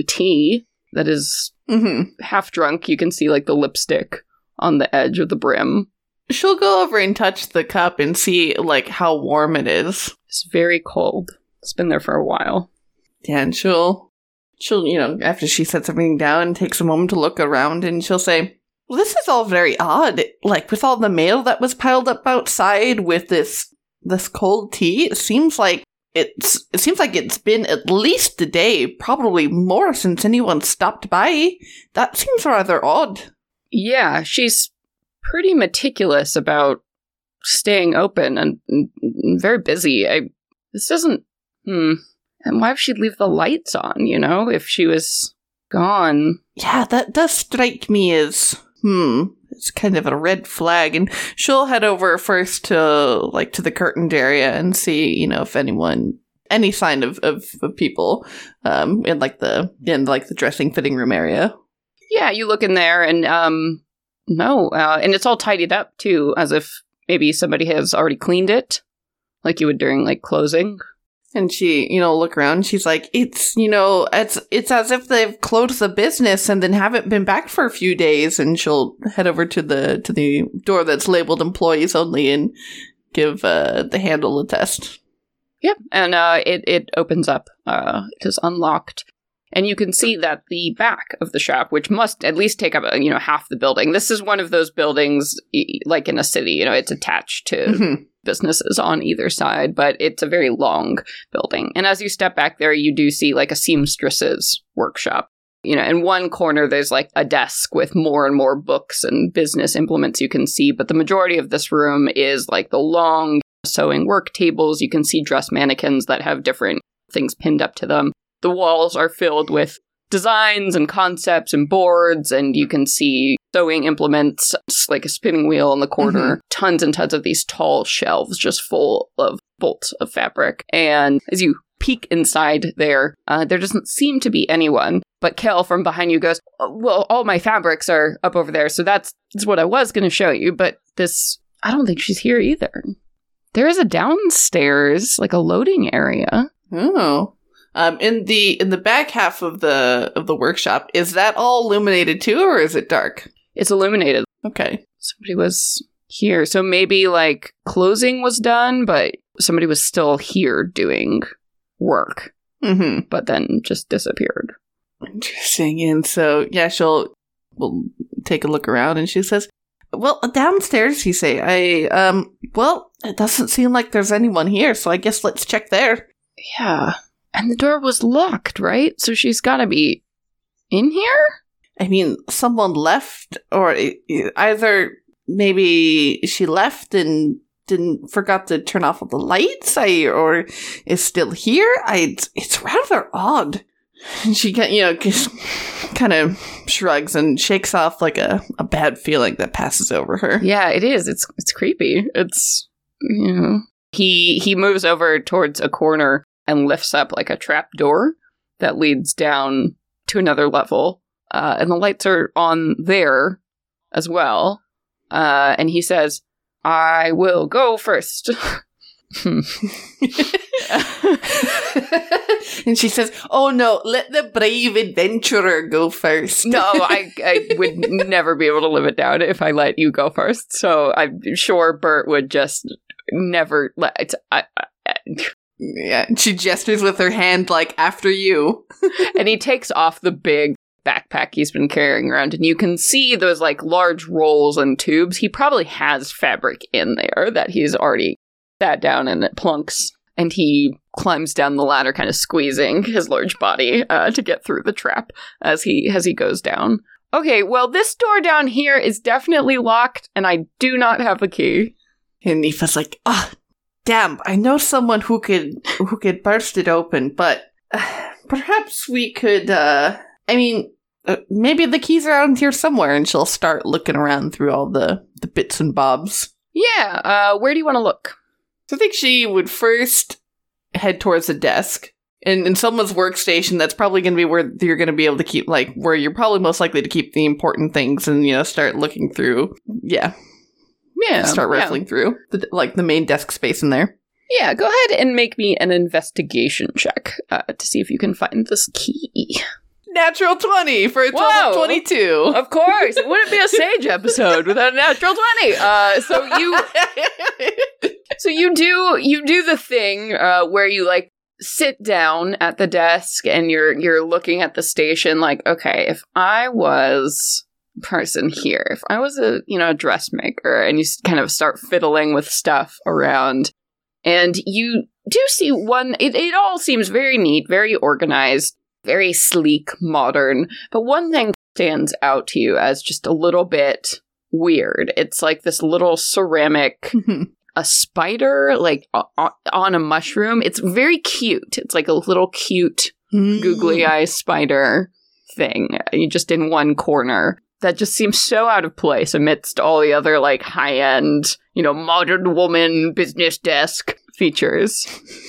tea that is mm-hmm. half drunk. You can see like the lipstick on the edge of the brim. She'll go over and touch the cup and see like how warm it is. It's very cold. It's been there for a while. Yeah, and she'll... She'll, you know, after she sets everything down, takes a moment to look around, and she'll say, well, this is all very odd. Like, with all the mail that was piled up outside with this this cold tea, it seems like it's it seems like it's been at least a day, probably more since anyone stopped by. That seems rather odd. Yeah, she's pretty meticulous about staying open and, and, and very busy. I this doesn't... Hmm... And why would she leave the lights on, you know, if she was gone? Yeah, that does strike me as, hmm, it's kind of a red flag. And she'll head over first to, like, to the curtained area and see, you know, if anyone, any sign of, of, of people um, in, like, the, in, like, the dressing fitting room area. Yeah, you look in there and, um, no, uh, and it's all tidied up, too, as if maybe somebody has already cleaned it, like you would during, like, closing. And she, you know, look around, she's like, it's, you know, it's it's as if they've closed the business and then haven't been back for a few days. And she'll head over to the to the door that's labeled employees only and give uh, the handle a test. Yep, and uh, it, it opens up. Uh, it is unlocked. And you can see that the back of the shop, which must at least take up, you know, half the building. This is one of those buildings, like in a city, you know, it's attached to... Mm-hmm. businesses on either side, but it's a very long building. And as you step back there, you do see like a seamstress's workshop. You know, in one corner, there's like a desk with more and more books and business implements you can see. But the majority of this room is like the long sewing work tables. You can see dress mannequins that have different things pinned up to them. The walls are filled with designs and concepts and boards, and you can see sewing implements, like a spinning wheel in the corner, mm-hmm. tons and tons of these tall shelves just full of bolts of fabric. And as you peek inside there, uh, there doesn't seem to be anyone, but Kel from behind you goes, oh, well, all my fabrics are up over there, so that's, that's what I was going to show you, but this, I don't think she's here either. There is a downstairs, like a loading area. Oh. Um, in the in the back half of the of the workshop, is that all illuminated too, or is it dark? It's illuminated. Okay. Somebody was here. So maybe, like, closing was done, but somebody was still here doing work. Mm-hmm. But then just disappeared. Interesting. And so, yeah, she'll will take a look around, and she says, well, downstairs, you say, I, um, well, it doesn't seem like there's anyone here, so I guess let's check there. Yeah. And the door was locked, right? So she's got to be in here? I mean, someone left, or either maybe she left and didn't forgot to turn off all the lights, I, or is still here. I, it's rather odd. And she, you know, kind of shrugs and shakes off like a, a bad feeling that passes over her. Yeah, it is. It's it's creepy. It's, you know. He he moves over towards a corner and lifts up like a trap door that leads down to another level. Uh, and the lights are on there as well. Uh, and he says, I will go first. And she says, oh no, let the brave adventurer go first. No, I, I would never be able to live it down if I let you go first. So I'm sure Bert would just never let... I, I, Yeah, she gestures with her hand, like, after you. And he takes off the big backpack he's been carrying around, and you can see those like large rolls and tubes. He probably has fabric in there that he's already sat down and it plunks, and he climbs down the ladder, kind of squeezing his large body uh, to get through the trap as he as he goes down. Okay, well, this door down here is definitely locked, and I do not have a key. And Aoife's like, ah, oh, damn, I know someone who could who could burst it open, but uh, perhaps we could, uh, I mean, uh, maybe the keys are out here somewhere, and she'll start looking around through all the, the bits and bobs. Yeah, uh, where do you want to look? So I think she would first head towards the desk. In, in someone's workstation, that's probably going to be where you're going to be able to keep, like, where you're probably most likely to keep the important things and, you know, start looking through. Yeah. Yeah. Start rifling yeah. through, the, like, the main desk space in there. Yeah, go ahead and make me an investigation check uh, to see if you can find this key. Natural twenty for a total Whoa. of twenty-two. Of course. It wouldn't be a Sage episode without a natural twenty. Uh, so you... so you do, you do the thing uh, where you, like, sit down at the desk and you're you're looking at the station like, okay, if I was a person here, if I was a, you know, a dressmaker, and you kind of start fiddling with stuff around, and you do see one, it, it all seems very neat, very organized, very sleek, modern, but one thing stands out to you as just a little bit weird. It's like this little ceramic a spider, like, o- on a mushroom. It's very cute. It's like a little cute, mm. googly eye spider thing, you just in one corner. That just seems so out of place amidst all the other, like, high-end, you know, modern woman business desk features.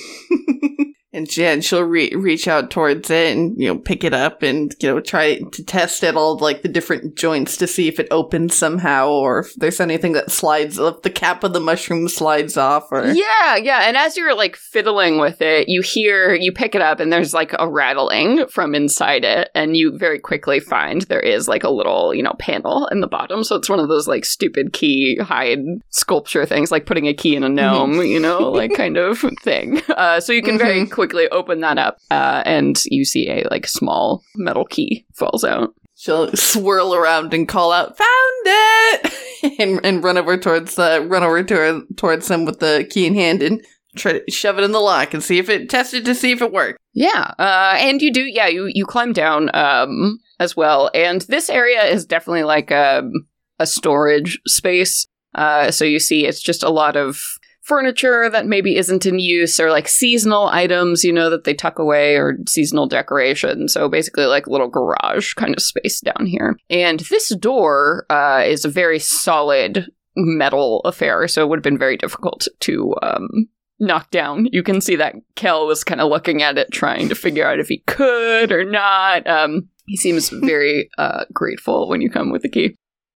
And Jen, she'll re- reach out towards it and, you know, pick it up and, you know, try to test it all, like, the different joints to see if it opens somehow, or if there's anything that slides, if the cap of the mushroom slides off, or... Yeah, yeah, and as you're, like, fiddling with it, you hear, you pick it up, and there's, like, a rattling from inside it, and you very quickly find there is, like, a little, you know, panel in the bottom, so it's one of those, like, stupid key hide sculpture things, like putting a key in a gnome, mm-hmm. you know, like, kind of thing. Uh, so you can very quickly quickly open that up, uh, and you see a, like, small metal key falls out. She'll swirl around and call out, "Found it!" and and run over towards uh, run over to her, towards them with the key in hand and try to shove it in the lock and see if it test it to see if it worked. Yeah, uh, and you do. Yeah, you you climb down um, as well, and this area is definitely like a a storage space. Uh, so you see, it's just a lot of furniture that maybe isn't in use, or like seasonal items, you know, that they tuck away, or seasonal decoration. So basically like a little garage kind of space down here. And this door uh, is a very solid metal affair, so it would have been very difficult to um, knock down. You can see that Kel was kind of looking at it, trying to figure out if he could or not. Um, he seems very uh, grateful when you come with the key.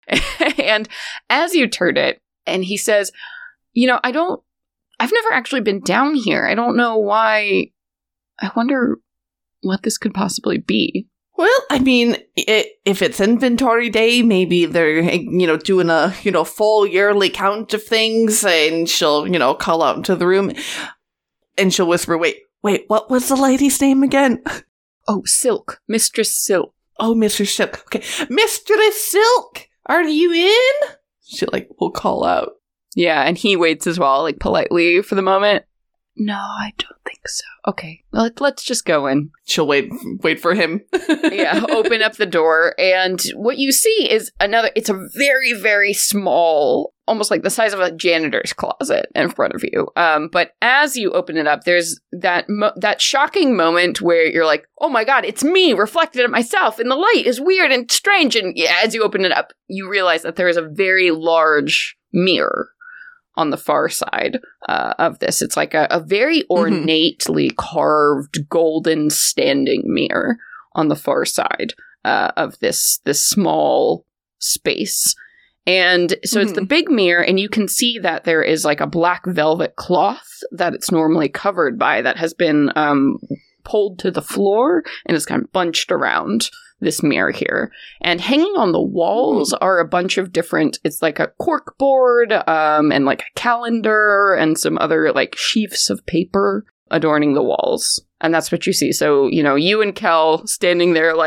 And as you turn it, and he says, you know, I don't, I've never actually been down here. I don't know why. I wonder what this could possibly be. Well, I mean, it, if it's inventory day, maybe they're, you know, doing a, you know, full yearly count of things, and she'll, you know, call out into the room, and she'll whisper, wait, wait, what was the lady's name again? Oh, Silk. Mistress Silk. Oh, Mistress Silk. Okay. Mistress Silk, are you in? She, like, will call out. Yeah, and he waits as well, like, politely for the moment. No, I don't think so. Okay, let, let's just go in. She'll wait wait for him. Yeah, open up the door, and what you see is another, it's a very, very small, almost like the size of a janitor's closet in front of you. Um, but as you open it up, there's that mo- that shocking moment where you're like, oh my god, it's me reflected at myself, and the light is weird and strange, and yeah, as you open it up, you realize that there is a very large mirror on the far side uh, of this. It's like a, a very ornately mm-hmm. carved golden standing mirror on the far side uh, of this this small space. And so mm-hmm. it's the big mirror, and you can see that there is like a black velvet cloth that it's normally covered by that has been um, pulled to the floor and is kind of bunched around this mirror here. And hanging on the walls are a bunch of different, it's like a cork board, um, and like a calendar and some other like sheafs of paper adorning the walls. And that's what you see. So, you know, you and Kel standing there like,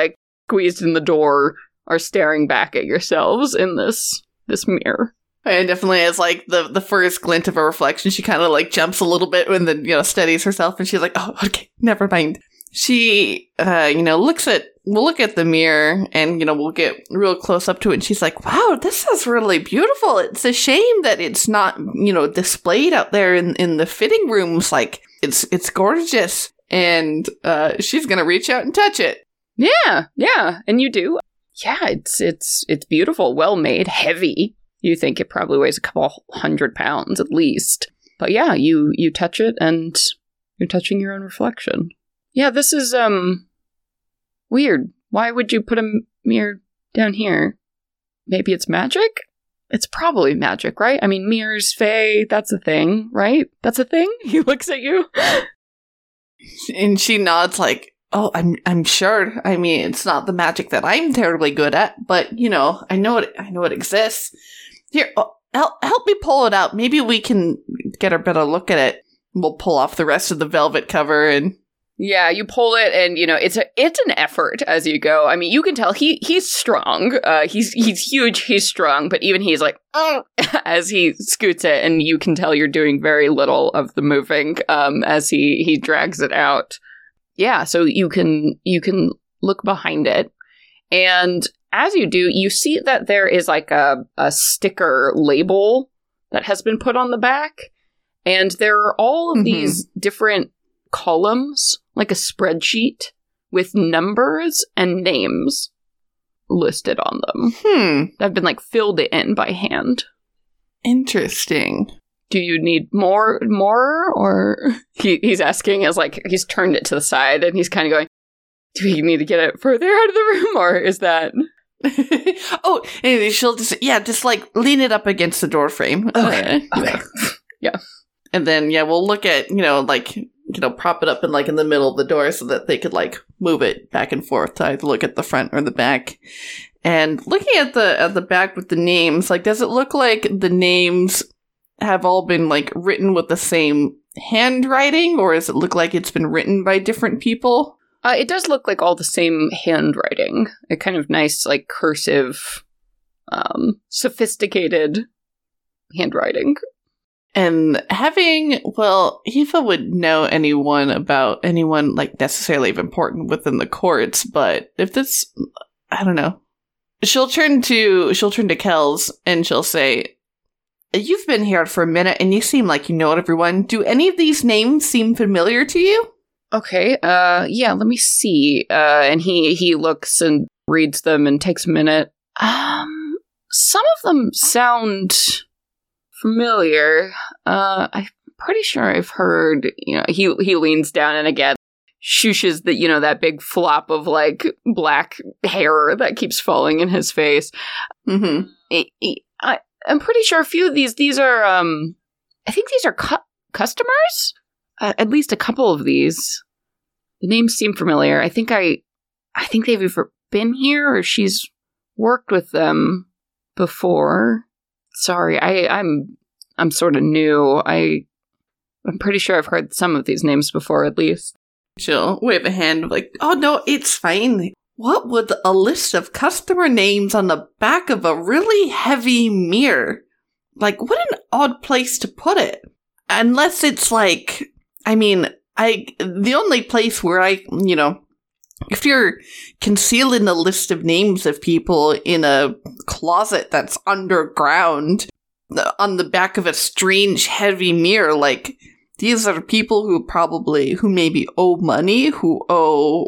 squeezed in the door are staring back at yourselves in this this mirror. And definitely as like the, the first glint of a reflection, she kind of like jumps a little bit and then, you know, steadies herself and she's like, oh, okay, never mind. She, uh, you know, looks at, we'll look at the mirror and, you know, we'll get real close up to it and she's like, wow, this is really beautiful. It's a shame that it's not, you know, displayed out there in, in the fitting rooms. Like, it's, it's gorgeous. And, uh, she's gonna reach out and touch it. Yeah, yeah, and you do. Yeah, it's, it's, it's beautiful, well made, heavy. You think it probably weighs a couple hundred pounds at least. But yeah, you, you touch it and you're touching your own reflection. Yeah, this is, um, weird. Why would you put a mirror down here? Maybe it's magic? It's probably magic, right? I mean, mirrors, fae, that's a thing, right? That's a thing? He looks at you. And she nods like, oh, I'm I'm sure. I mean, it's not the magic that I'm terribly good at, but, you know, I know it, I know it exists. Here, oh, help, help me pull it out. Maybe we can get a better look at it. We'll pull off the rest of the velvet cover and... Yeah, you pull it, and you know it's a it's an effort as you go. I mean, you can tell he he's strong. Uh, he's he's huge. He's strong, but even he's like oh, as he scoots it, and you can tell you're doing very little of the moving um, as he he drags it out. Yeah, so you can you can look behind it, and as you do, you see that there is like a a sticker label that has been put on the back, and there are all of mm-hmm. these different columns, like a spreadsheet with numbers and names listed on them. Hmm. That have been like filled in by hand. Interesting. Do you need more, more, or he, he's asking as like he's turned it to the side and he's kind of going, do we need to get it further out of the room, or is that... oh, and she'll just, yeah, just like lean it up against the door frame. Okay. Uh, okay. Yeah. And then, yeah, we'll look at, you know, like, you know, prop it up in like in the middle of the door so that they could like move it back and forth to either look at the front or the back. And looking at the at the back with the names, like, does it look like the names have all been like written with the same handwriting, or does it look like it's been written by different people? Uh, it does look like all the same handwriting. A kind of nice, like, cursive, um, sophisticated handwriting. And having, well, Aoife would know anyone about anyone, like, necessarily of important within the courts, but if this, I don't know. She'll turn to, she'll turn to Kells, and she'll say, you've been here for a minute, and you seem like you know everyone. Do any of these names seem familiar to you? Okay, uh, yeah, let me see. Uh, and he, he looks and reads them and takes a minute. Um, some of them sound... familiar. Uh, I'm pretty sure I've heard, you know, he he leans down and again shushes the, you know, that big flop of like black hair that keeps falling in his face. Mm-hmm. It, it, I, I'm pretty sure a few of these, these are, um, I think these are cu- customers? Uh, at least a couple of these. The names seem familiar. I think I, I think they've either been here or she's worked with them before. Sorry, I, I'm I'm sort of new. I I'm pretty sure I've heard some of these names before, at least. She'll wave a hand like, oh no, it's fine. What would a list of customer names on the back of a really heavy mirror? Like, what an odd place to put it. Unless it's like, I mean, I the only place where I, you know, if you're concealing a list of names of people in a closet that's underground on the back of a strange heavy mirror, like, these are people who probably, who maybe owe money, who owe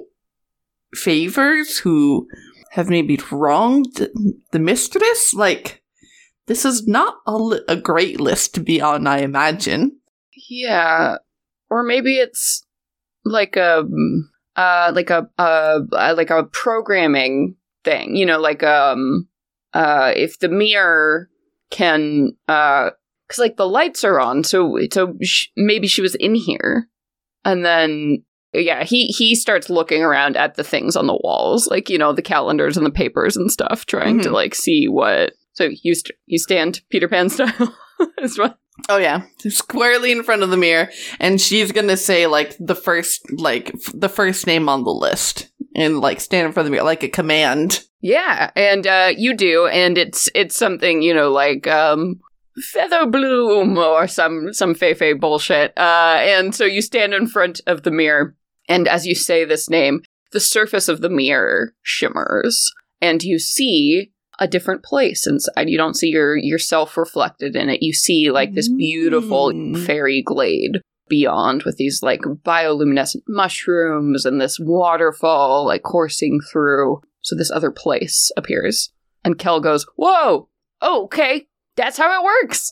favors, who have maybe wronged the mistress. Like, this is not a, li- a great list to be on, I imagine. Yeah. Or maybe it's like a... Uh, like a uh, like a programming thing, you know, like um, uh, if the mirror can, uh, because like the lights are on, so so sh- maybe she was in here, and then yeah, he he starts looking around at the things on the walls, like, you know, the calendars and the papers and stuff, trying mm-hmm. to like see what. So you st- you stand Peter Pan style as well. Oh yeah, squarely in front of the mirror, and she's gonna say like the first like f- the first name on the list, and like stand in front of me like a command. Yeah, and uh, you do, and it's it's something, you know, like um, feather bloom or some some fey-fey bullshit. Uh, and so you stand in front of the mirror, and as you say this name, the surface of the mirror shimmers, and you see a different place inside. You don't see your yourself reflected in it. You see like this beautiful mm. fairy glade beyond with these like bioluminescent mushrooms and this waterfall like coursing through. So this other place appears. And Kel goes, whoa, oh, okay, that's how it works.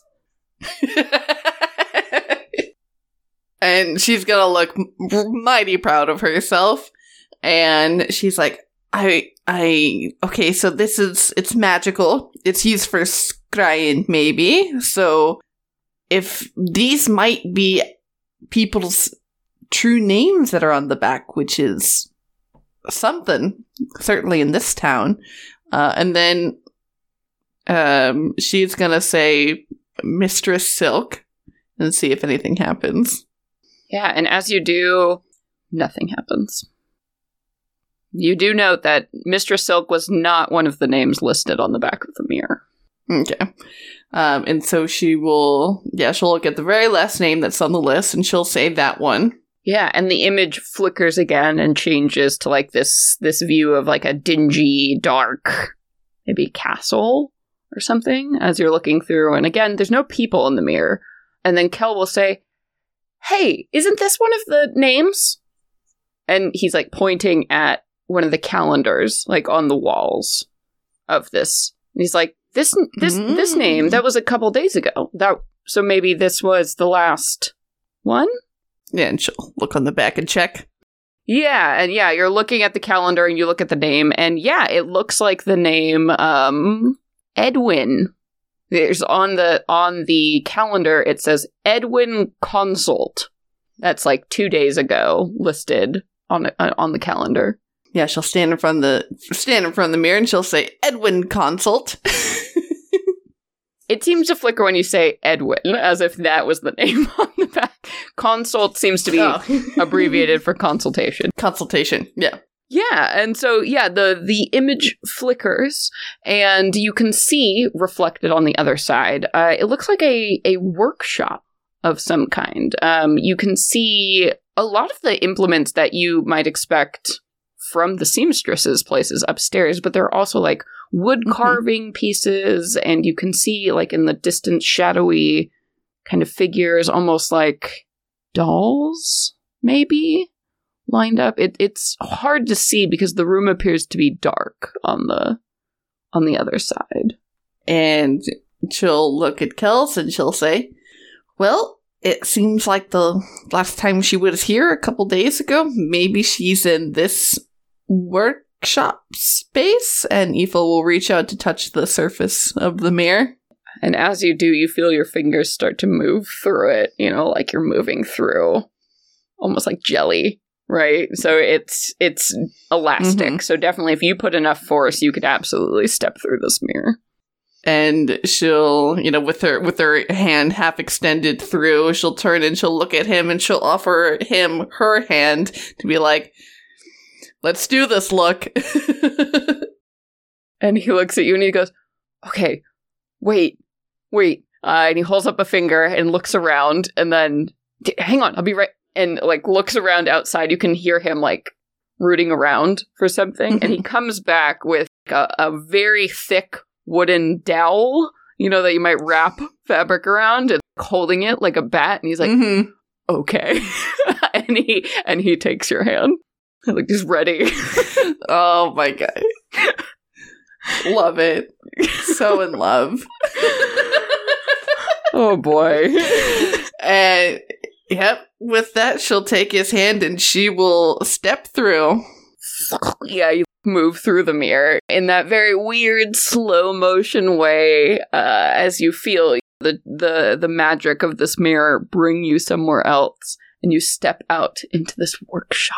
And she's gonna look m- mighty proud of herself. And she's like, I, I, okay, so this is, it's magical. It's used for scrying, maybe. So if these might be people's true names that are on the back, which is something, certainly in this town. Uh, and then um, she's going to say Mistress Silk and see if anything happens. Yeah, and as you do, nothing happens. You do note that Mistress Silk was not one of the names listed on the back of the mirror. Okay. Um, and so she will, yeah, she'll look at the very last name that's on the list and she'll say that one. Yeah, and the image flickers again and changes to like this this view of like a dingy, dark, maybe castle or something as you're looking through. And again, there's no people in the mirror. And then Kel will say, hey, isn't this one of the names? And he's like pointing at one of the calendars like on the walls of this. And he's like, this this mm. this name, that was a couple days ago. That so maybe this was the last one? Yeah, and she'll look on the back and check. Yeah, and yeah, you're looking at the calendar and you look at the name, and yeah, it looks like the name um, Edwin. There's on the on the calendar, it says Edwin Consult. That's like two days ago listed on uh, on the calendar. Yeah, she'll stand in front of the stand in front of the mirror and she'll say Edwin Consult. It seems to flicker when you say Edwin, as if that was the name on the back. Consult seems to be oh. abbreviated for consultation. Consultation, yeah. Yeah, and so, yeah, the, the image flickers, and you can see, reflected on the other side, uh, it looks like a, a workshop of some kind. Um, you can see a lot of the implements that you might expect from the seamstresses' places upstairs, but there are also, like, wood carving mm-hmm. pieces, and you can see, like, in the distant, shadowy kind of figures, almost like dolls, maybe, lined up. It, it's hard to see because the room appears to be dark on the on the other side. And she'll look at Kels and she'll say, well, it seems like the last time she was here a couple days ago, maybe she's in this workshop space, and Aoife will reach out to touch the surface of the mirror. And as you do, you feel your fingers start to move through it, you know, like you're moving through almost like jelly, right? So it's it's elastic. Mm-hmm. So definitely if you put enough force, you could absolutely step through this mirror. And she'll, you know, with her with her hand half extended through, she'll turn and she'll look at him and she'll offer him her hand to be like, let's do this, look. And he looks at you and he goes, okay, wait, wait. Uh, and he holds up a finger and looks around and then, hang on, I'll be right. And like looks around outside. You can hear him like rooting around for something. And he comes back with a, a very thick wooden dowel, you know, that you might wrap fabric around, and holding it like a bat. And he's like, mm-hmm. okay. and he and he takes your hand. Like, he's ready. Oh my god. Love it. So in love. Oh boy. And yep, with that, she'll take his hand and she will step through. Yeah, you move through the mirror in that very weird slow motion way, uh, as you feel the, the, the magic of this mirror bring you somewhere else, and you step out into this workshop.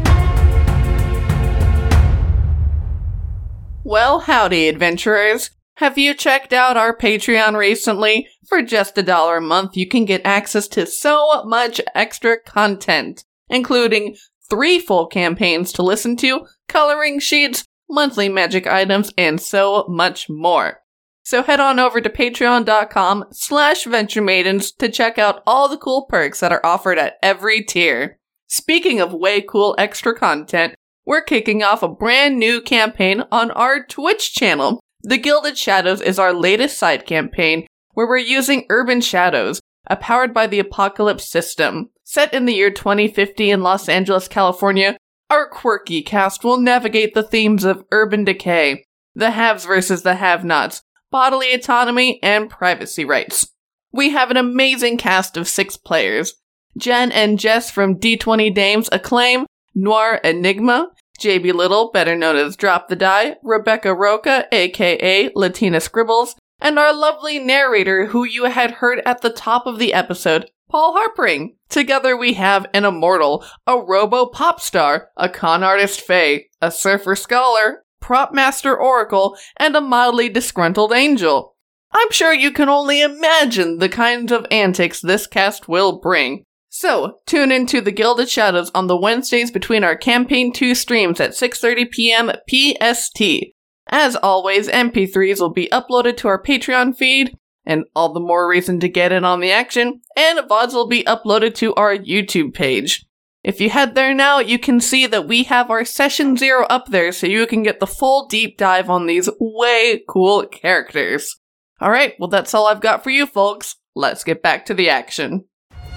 Well, howdy, adventurers. Have you checked out our Patreon recently? For just a dollar a month, you can get access to so much extra content, including three full campaigns to listen to, coloring sheets, monthly magic items, and so much more. So head on over to patreon.com slash venturemaidens to check out all the cool perks that are offered at every tier. Speaking of way cool extra content, we're kicking off a brand new campaign on our Twitch channel. The Gilded Shadows is our latest side campaign where we're using Urban Shadows, a powered by the apocalypse system. Set in the year twenty fifty in Los Angeles, California, our quirky cast will navigate the themes of urban decay, the haves versus the have-nots, bodily autonomy, and privacy rights. We have an amazing cast of six players. Jen and Jess from D twenty Dames Acclaim, Noir Enigma, J B Little, better known as Drop the Die, Rebecca Roca, aka Latina Scribbles, and our lovely narrator who you had heard at the top of the episode, Paul Harpering. Together we have an immortal, a robo-pop star, a con artist fae, a surfer scholar, prop master oracle, and a mildly disgruntled angel. I'm sure you can only imagine the kinds of antics this cast will bring. So, tune into the Gilded Shadows on the Wednesdays between our Campaign two streams at six thirty p.m. P S T. As always, M P threes will be uploaded to our Patreon feed, and all the more reason to get in on the action, and V O Ds will be uploaded to our YouTube page. If you head there now, you can see that we have our Session Zero up there so you can get the full deep dive on these way cool characters. Alright, well that's all I've got for you folks. Let's get back to the action.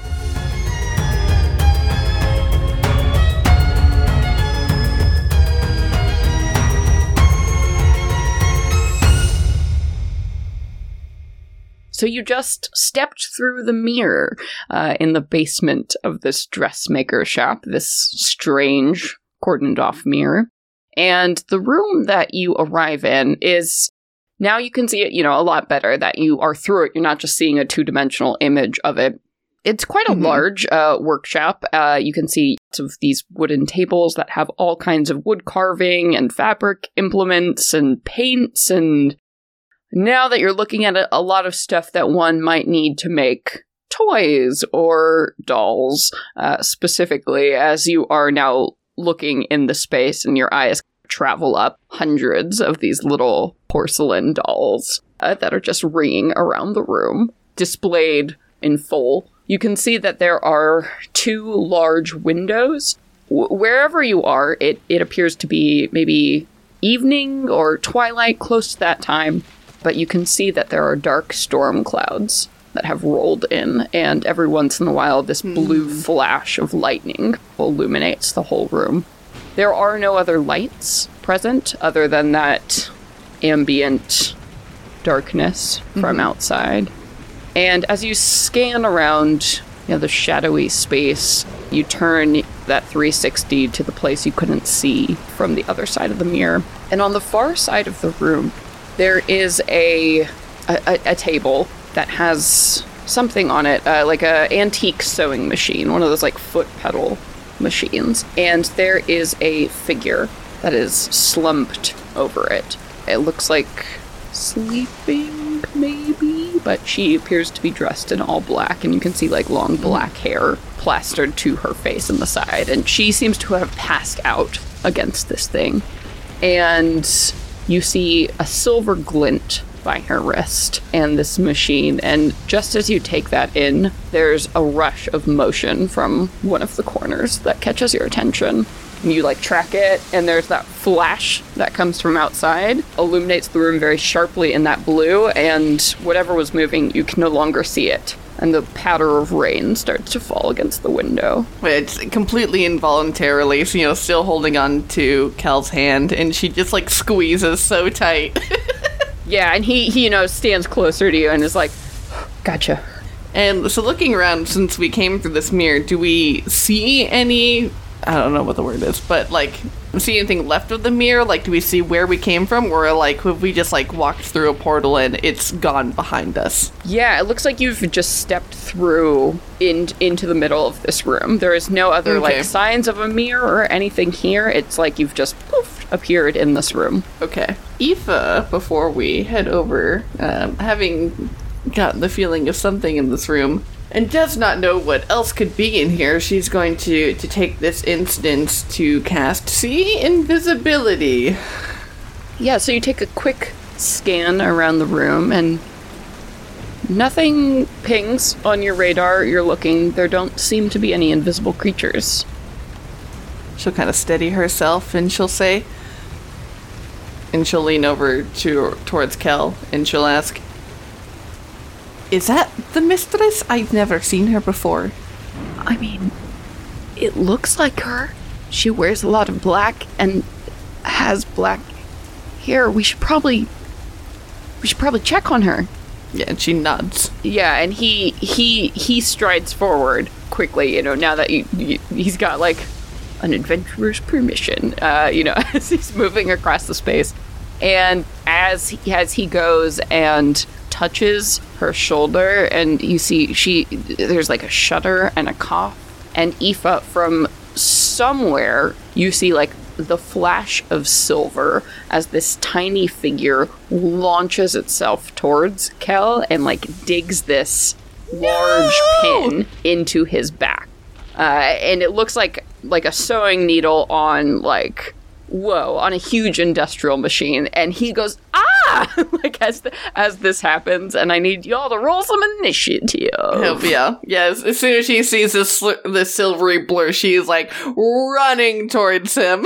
So you just stepped through the mirror uh, in the basement of this dressmaker shop, this strange cordoned off mirror. And the room that you arrive in is, now you can see it, you know, a lot better that you are through it. You're not just seeing a two-dimensional image of it. It's quite a mm-hmm. large uh, workshop. Uh, you can see lots of these wooden tables that have all kinds of wood carving and fabric implements and paints, and now that you're looking at it, a lot of stuff that one might need to make toys or dolls, uh, specifically, as you are now looking in the space and your eyes travel up hundreds of these little porcelain dolls uh, that are just ringing around the room, displayed in full. You can see that there are two large windows. W- wherever you are, it, it appears to be maybe evening or twilight, close to that time. But you can see that there are dark storm clouds that have rolled in, and every once in a while this mm. blue flash of lightning illuminates the whole room. There are no other lights present other than that ambient darkness mm-hmm. from outside. And as you scan around, you know, the shadowy space, you turn that three sixty to the place you couldn't see from the other side of the mirror. And on the far side of the room, there is a, a a table that has something on it, uh, like a antique sewing machine, one of those like foot pedal machines. And there is a figure that is slumped over it. It looks like sleeping, maybe, but she appears to be dressed in all black, and you can see like long black hair plastered to her face and the side. And she seems to have passed out against this thing. And you see a silver glint by her wrist and this machine, and just as you take that in, there's a rush of motion from one of the corners that catches your attention. And you like track it, and there's that flash that comes from outside, illuminates the room very sharply in that blue, and whatever was moving, you can no longer see it. And the patter of rain starts to fall against the window. It's completely involuntarily, so, you know, still holding on to Kel's hand, and she just, like, squeezes so tight. Yeah, and he, he, you know, stands closer to you and is like, gotcha. And so looking around, since we came through this mirror, do we see any, I don't know what the word is, but, like, see anything left of the mirror? Like, do we see where we came from? Or, like, have we just, like, walked through a portal and it's gone behind us? Yeah, it looks like you've just stepped through in, into the middle of this room. There is no other, okay. like, signs of a mirror or anything here. It's like you've just poofed appeared in this room. Okay. Aoife, before we head over, um, having gotten the feeling of something in this room, and does not know what else could be in here, she's going to, to take this instance to cast See Invisibility. Yeah, so you take a quick scan around the room, and nothing pings on your radar. You're looking. There don't seem to be any invisible creatures. She'll kind of steady herself, and she'll say, and she'll lean over to towards Kel, and she'll ask, "Is that the mistress? I've never seen her before." I mean, it looks like her. She wears a lot of black and has black hair. We should probably, we should probably check on her. Yeah, and she nods. Yeah, and he he he strides forward quickly. You know, now that you, you, he's got like an adventurer's permission. Uh, you know, as he's moving across the space, and as he, as he goes and touches her shoulder, and you see she there's like a shudder and a cough, and Aoife, from somewhere you see like the flash of silver as this tiny figure launches itself towards Kel and like digs this large No! pin into his back, uh, and it looks like like a sewing needle on like whoa on a huge industrial machine, and he goes ah like as the, as this happens, and I need y'all to roll some initiative. Oh, yeah, yes. As soon as she sees this sl- this silvery blur, she's like running towards him.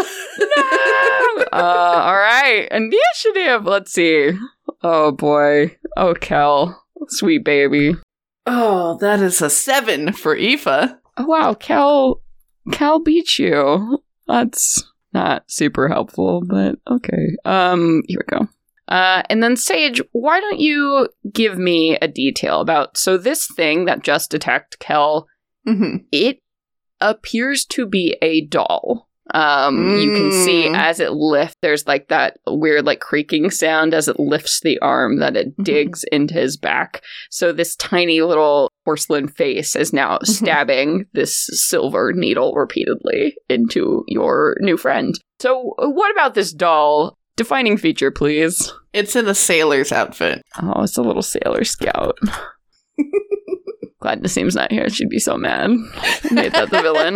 No! uh, all right, initiative. Let's see. Oh boy. Oh, Kel, sweet baby. Oh, that is a seven for Aoife. Oh wow, Kel, Kel beat you. That's not super helpful, but okay. Um, here we go. Uh, and then Sage, why don't you give me a detail about, so this thing that just attacked Kel, Mm-hmm. it appears to be a doll. Um, mm. You can see as it lifts, there's like that weird like creaking sound as it lifts the arm that it digs into his back. So this tiny little porcelain face is now stabbing this silver needle repeatedly into your new friend. So what about this doll? Defining feature, please. It's in a sailor's outfit. Oh, it's a little sailor scout. Glad Nassim's not here. She'd be so mad. Made that the villain.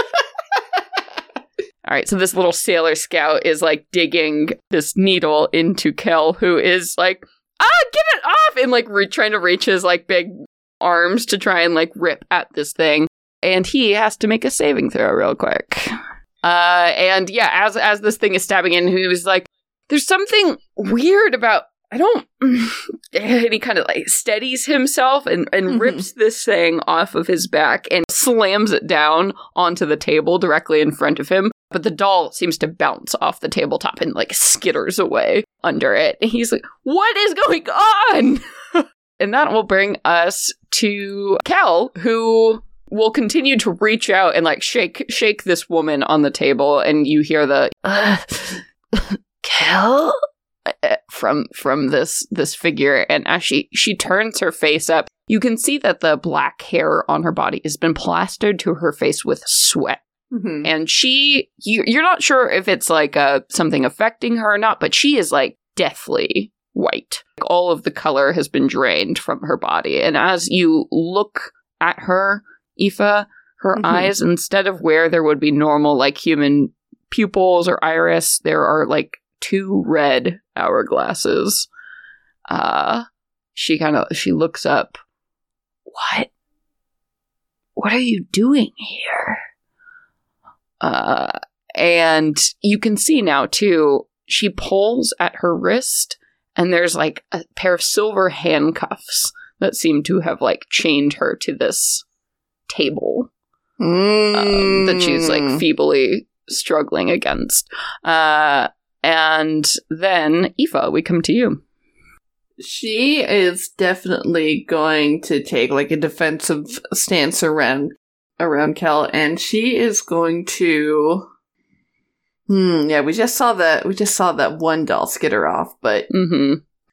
All right, so this little sailor scout is like digging this needle into Kel, who is like, ah, get it off! And like re- trying to reach his like big arms to try and like rip at this thing. And he has to make a saving throw real quick. Uh, and yeah, as as this thing is stabbing in, he was like, there's something weird about, I don't, and he kind of like steadies himself and, and mm-hmm. rips this thing off of his back and slams it down onto the table directly in front of him. But the doll seems to bounce off the tabletop and like skitters away under it. And he's like, what is going on? And that will bring us to Kel, who will continue to reach out and like shake shake this woman on the table. And you hear the, uh, Kel? From from this this figure, and as she she turns her face up, you can see that the black hair on her body has been plastered to her face with sweat. Mm-hmm. And she, you, you're not sure if it's like uh, something affecting her or not, but she is like deathly white. Like, all of the color has been drained from her body, and as you look at her, Aoife, her mm-hmm. eyes, instead of where there would be normal like human pupils or iris, there are like two red hourglasses. Uh, she kind of, she looks up. What? What are you doing here? Uh, and you can see now, too, she pulls at her wrist, and there's, like, a pair of silver handcuffs that seem to have, like, chained her to this table mm. um, that she's, like, feebly struggling against. Uh, And then, Aoife, we come to you. She is definitely going to take like a defensive stance around around Kel, and she is going to. Hmm. Yeah, we just saw that. We just saw that one doll skitter off, but mm-hmm.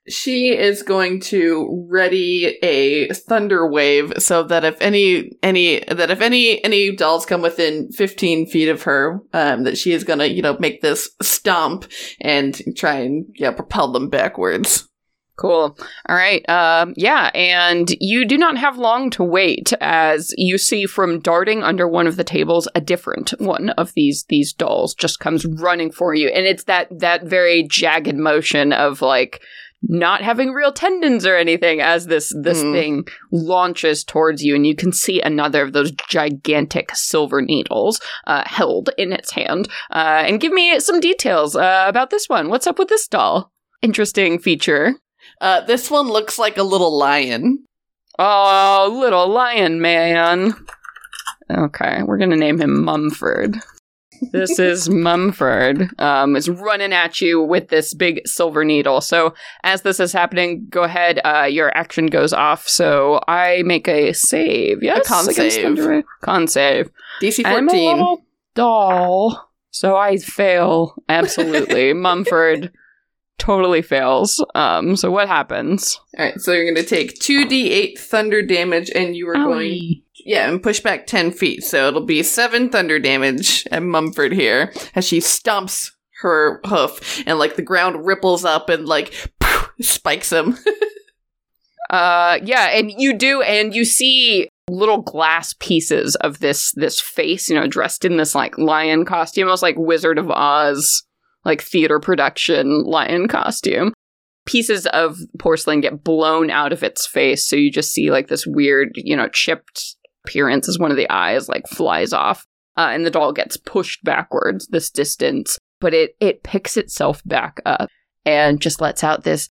She is going to ready a thunder wave so that if any any that if any any dolls come within fifteen feet of her, um, that she is gonna, you know, make this stomp and try and yeah propel them backwards. Cool. All right. Um, yeah, and you do not have long to wait as you see from darting under one of the tables, a different one of these these dolls just comes running for you, and it's that that very jagged motion of like not having real tendons or anything as this this mm. thing launches towards you, and you can see another of those gigantic silver needles uh, held in its hand. Uh, and give me some details uh, about this one. What's up with this doll? Interesting feature. Uh, this one looks like a little lion. Oh, little lion man. Okay, we're gonna name him Mumford. This is Mumford. Um, is running at you with this big silver needle. So as this is happening, go ahead. Uh, your action goes off. So I make a save. Yes, a con save. Thunder- con save. D C fourteen. I'm a little doll, so I fail absolutely. Mumford totally fails. Um, so what happens? All right. So you're going to take two d eight thunder damage, and you are Owie. going. Yeah, and push back ten feet, so it'll be seven thunder damage at Mumford here, as she stomps her hoof, and, like, the ground ripples up and, like, poof, spikes him. uh, yeah, and you do, and you see little glass pieces of this this face, you know, dressed in this, like, lion costume, almost like Wizard of Oz, like, theater production lion costume. Pieces of porcelain get blown out of its face, so you just see, like, this weird, you know, chipped appearance as one of the eyes like flies off, uh, and the doll gets pushed backwards this distance, but it it picks itself back up and just lets out this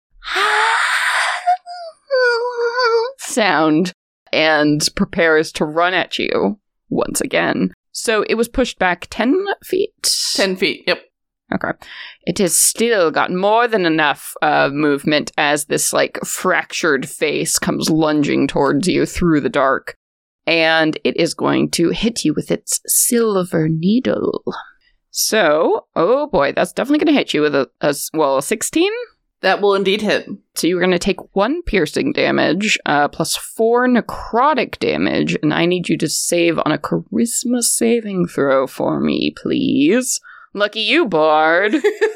sound and prepares to run at you once again. So it was pushed back ten feet? ten feet, yep. Okay. It has still got more than enough uh, movement as this like fractured face comes lunging towards you through the dark. And it is going to hit you with its silver needle. So, oh boy, that's definitely going to hit you with a, a, well, a sixteen? That will indeed hit. So you're going to take one piercing damage, uh, plus four necrotic damage, and I need you to save on a charisma saving throw for me, please. Lucky you, Bard.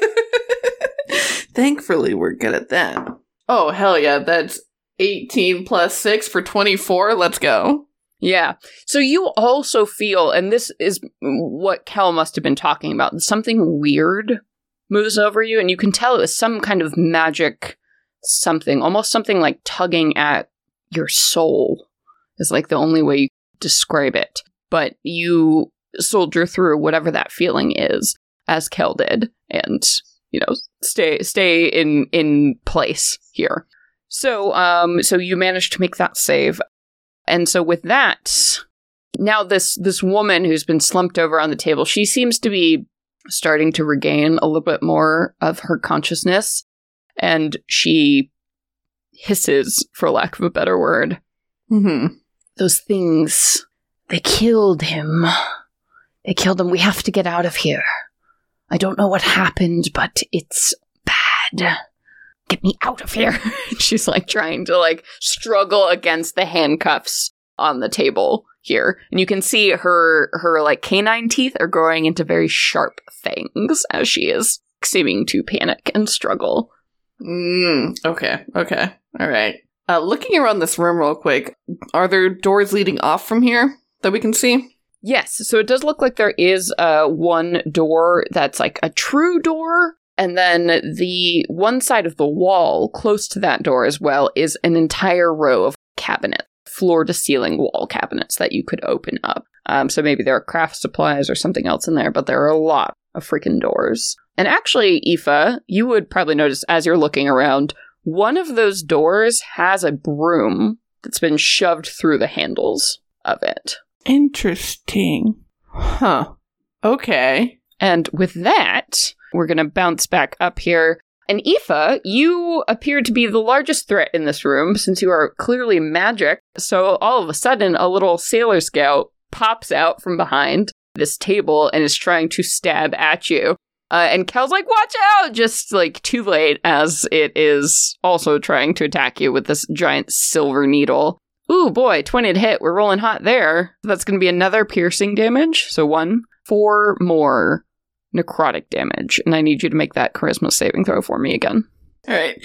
Thankfully, we're good at that. Oh, hell yeah, that's eighteen plus six for twenty-four. Let's go. Yeah. So you also feel, and this is what Kel must have been talking about, something weird moves over you, and you can tell it was some kind of magic something, almost something like tugging at your soul is like the only way you describe it. But you soldier through whatever that feeling is, as Kel did, and, you know, stay stay in, in place here. So, um, so you managed to make that save. And so with that, now this this woman who's been slumped over on the table, she seems to be starting to regain a little bit more of her consciousness. And she hisses, for lack of a better word. Mm-hmm. Those things, they killed him. They killed him. We have to get out of here. I don't know what happened, but it's bad. Get me out of here. She's like trying to like struggle against the handcuffs on the table here. And you can see her, her like canine teeth are growing into very sharp fangs as she is seeming to panic and struggle. Mm, okay. Okay. All right. Uh, looking around this room real quick, are there doors leading off from here that we can see? Yes. So it does look like there is uh, one door that's like a true door. And then the one side of the wall, close to that door as well, is an entire row of cabinets, floor-to-ceiling wall cabinets that you could open up. Um, so maybe there are craft supplies or something else in there, but there are a lot of freaking doors. And actually, Aoife, you would probably notice as you're looking around, one of those doors has a broom that's been shoved through the handles of it. Interesting. Huh. Okay. And with that, we're going to bounce back up here. And Aoife, you appear to be the largest threat in this room since you are clearly magic. So all of a sudden, a little Sailor Scout pops out from behind this table and is trying to stab at you. Uh, and Kel's like, watch out! Just, like, too late, as it is also trying to attack you with this giant silver needle. Ooh, boy, twenty to hit. We're rolling hot there. That's going to be another piercing damage. So one, four more necrotic damage. And I need you to make that charisma saving throw for me again. All right.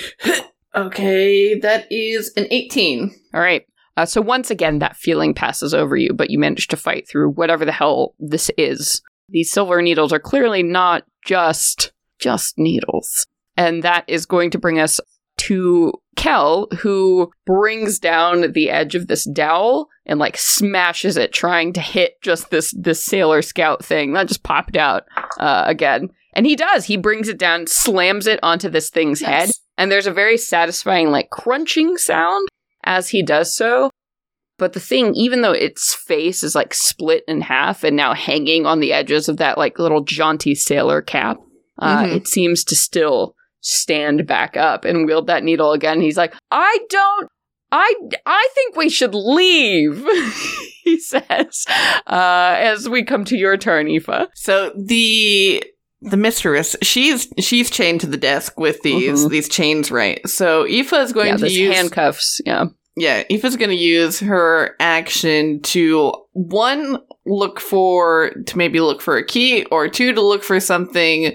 Okay, that is an eighteen. All right. Uh, so once again, that feeling passes over you, but you manage to fight through whatever the hell this is. These silver needles are clearly not just, just needles. And that is going to bring us to Kel, who brings down the edge of this dowel and, like, smashes it, trying to hit just this, this Sailor Scout thing. That just popped out uh, again. And he does. He brings it down, slams it onto this thing's nice. head. And there's a very satisfying, like, crunching sound as he does so. But the thing, even though its face is, like, split in half and now hanging on the edges of that, like, little jaunty sailor cap, uh, mm-hmm. it seems to still stand back up and wield that needle again. He's like, I don't, I, I think we should leave, he says, uh, as we come to your turn, Aoife. So the... The mistress, she's she's chained to the desk with these mm-hmm. these chains, right? So Aoife is going yeah, to use handcuffs. Yeah, yeah. Aoife's going to use her action to one look for to maybe look for a key, or two to look for something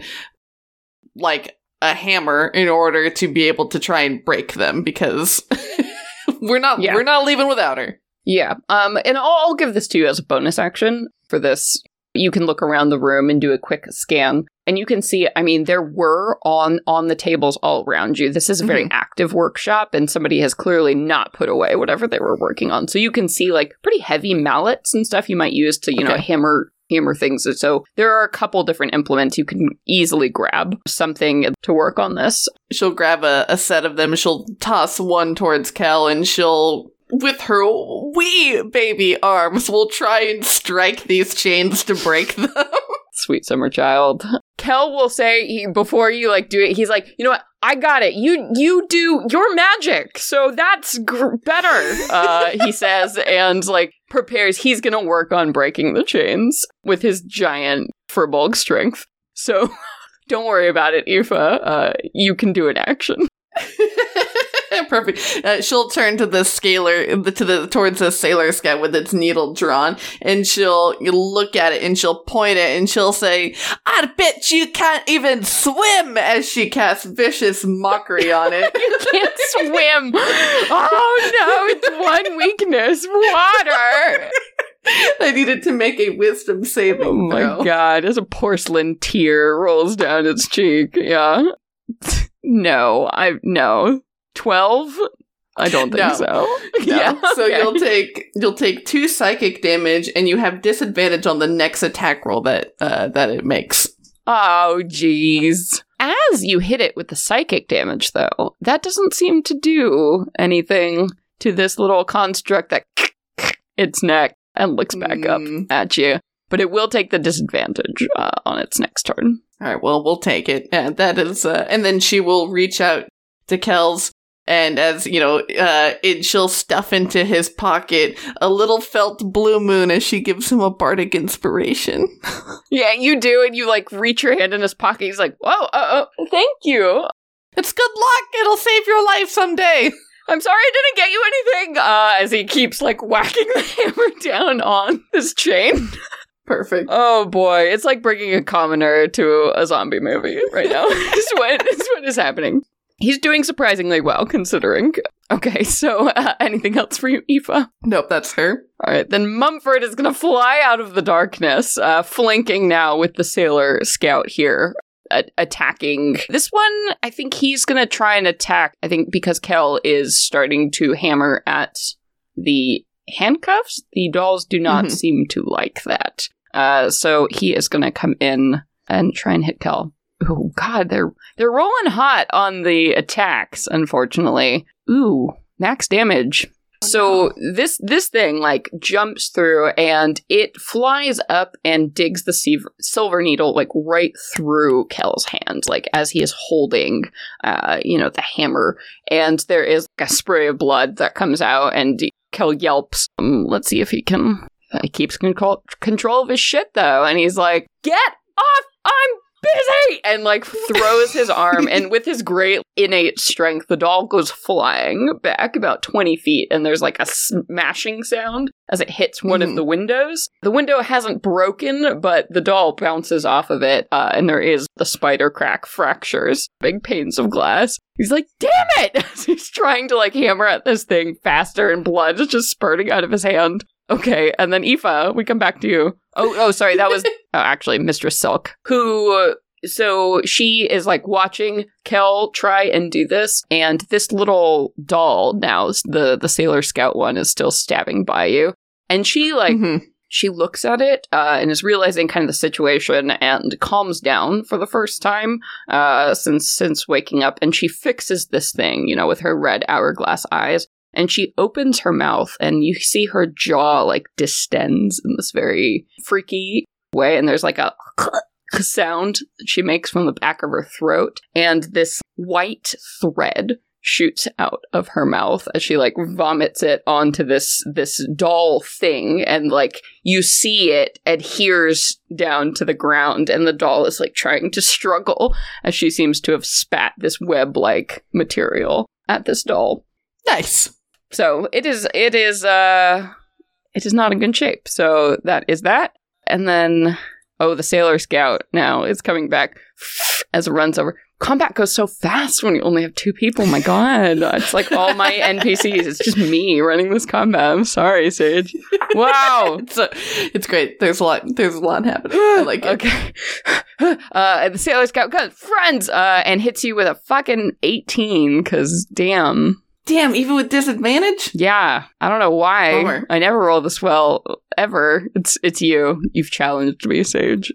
like a hammer in order to be able to try and break them, because we're not yeah. we're not leaving without her. Yeah. Um. And I'll, I'll give this to you as a bonus action for this. You can look around the room and do a quick scan. And you can see, I mean, there were on, on the tables all around you. This is a very mm-hmm. active workshop, and somebody has clearly not put away whatever they were working on. So you can see, like, pretty heavy mallets and stuff you might use to, you okay. know, hammer hammer things. So there are a couple different implements you can easily grab something to work on this. She'll grab a, a set of them. She'll toss one towards Kel, and she'll... with her wee baby arms, will try and strike these chains to break them. Sweet summer child. Kel will say, he, before you, like, do it, he's like, you know what, I got it. You you do your magic, so that's gr- better, uh, he says, and, like, prepares. He's gonna work on breaking the chains with his giant Firbolg strength. So don't worry about it, Aoife. Uh, you can do an action. Perfect. Uh, she'll turn to the scaler, to the towards the Sailor Scout with its needle drawn, and she'll look at it and she'll point it and she'll say, "I bet you can't even swim!" as she casts vicious mockery on it. You can't swim. Oh no, it's one weakness: water. I needed to make a wisdom saving Oh my throw. god! As a porcelain tear rolls down its cheek. Yeah. No, I no. twelve? I don't think no. so. No. Yeah, so okay. you'll take you'll take two psychic damage, and you have disadvantage on the next attack roll that uh, that it makes. Oh, jeez. As you hit it with the psychic damage, though, that doesn't seem to do anything to this little construct that its neck and looks back mm. up at you. But it will take the disadvantage uh, on its next turn. All right, well, we'll take it. Yeah, that is, uh, and then she will reach out to Kel's, and as, you know, uh, it, she'll stuff into his pocket a little felt blue moon as she gives him a bardic inspiration. Yeah, you do, and you, like, reach your hand in his pocket. He's like, whoa, uh, uh, thank you. It's good luck. It'll save your life someday. I'm sorry I didn't get you anything. Uh, as he keeps, like, whacking the hammer down on this chain. Perfect. Oh boy, it's like bringing a commoner to a zombie movie right now. is, what, is what is happening. He's doing surprisingly well, considering. Okay, so uh, anything else for you, Aoife? Nope, that's her. All right, then Mumford is going to fly out of the darkness, uh, flanking now with the Sailor Scout here, a- attacking. This one, I think he's going to try and attack, I think because Kel is starting to hammer at the handcuffs. The dolls do not mm-hmm. seem to like that. Uh, so he is going to come in and try and hit Kel. Oh god, they're they're rolling hot on the attacks, unfortunately. Ooh, max damage. So this this thing, like, jumps through, and it flies up and digs the silver, silver needle, like, right through Kel's hands, like, as he is holding, uh, you know, the hammer. And there is, like, a spray of blood that comes out, and Kel yelps. Um, let's see if he can... He keeps control, control of his shit, though, and he's like, "Get off! I'm busy! And, like, throws his arm, and with his great innate strength, the doll goes flying back about twenty feet, and there's, like, a smashing sound as it hits one mm-hmm. of the windows. The window hasn't broken, but the doll bounces off of it, uh, and there is the spider crack fractures, big panes of glass. He's like, damn it! He's trying to, like, hammer at this thing faster, and blood is just spurting out of his hand. Okay, and then Aoife, we come back to you. Oh, oh, sorry, that was oh, actually Mistress Silk, who, uh, so she is like watching Kel try and do this, and this little doll now, the, the Sailor Scout one, is still stabbing by you. And she, like, mm-hmm. she looks at it uh, and is realizing kind of the situation and calms down for the first time uh, since since waking up, and she fixes this thing, you know, with her red hourglass eyes. And she opens her mouth, and you see her jaw, like, distends in this very freaky way. And there's, like, a sound that she makes from the back of her throat. And this white thread shoots out of her mouth as she, like, vomits it onto this this doll thing. And, like, you see it adheres down to the ground. And the doll is, like, trying to struggle as she seems to have spat this web-like material at this doll. Nice. So it is, it is, uh, it is not in good shape. So that is that. And then, oh, the Sailor Scout now is coming back as it runs over. Combat goes so fast when you only have two people. My God. It's like all my N P Cs. It's just me running this combat. I'm sorry, Sage. Wow. it's, a, it's great. There's a lot, there's a lot happening. I like it. Okay. Uh, the Sailor Scout goes, friends, uh, and hits you with a fucking eighteen, because damn. Damn, even with disadvantage? Yeah, I don't know why. Bummer. I never roll this well, ever. It's it's you. You've challenged me, Sage.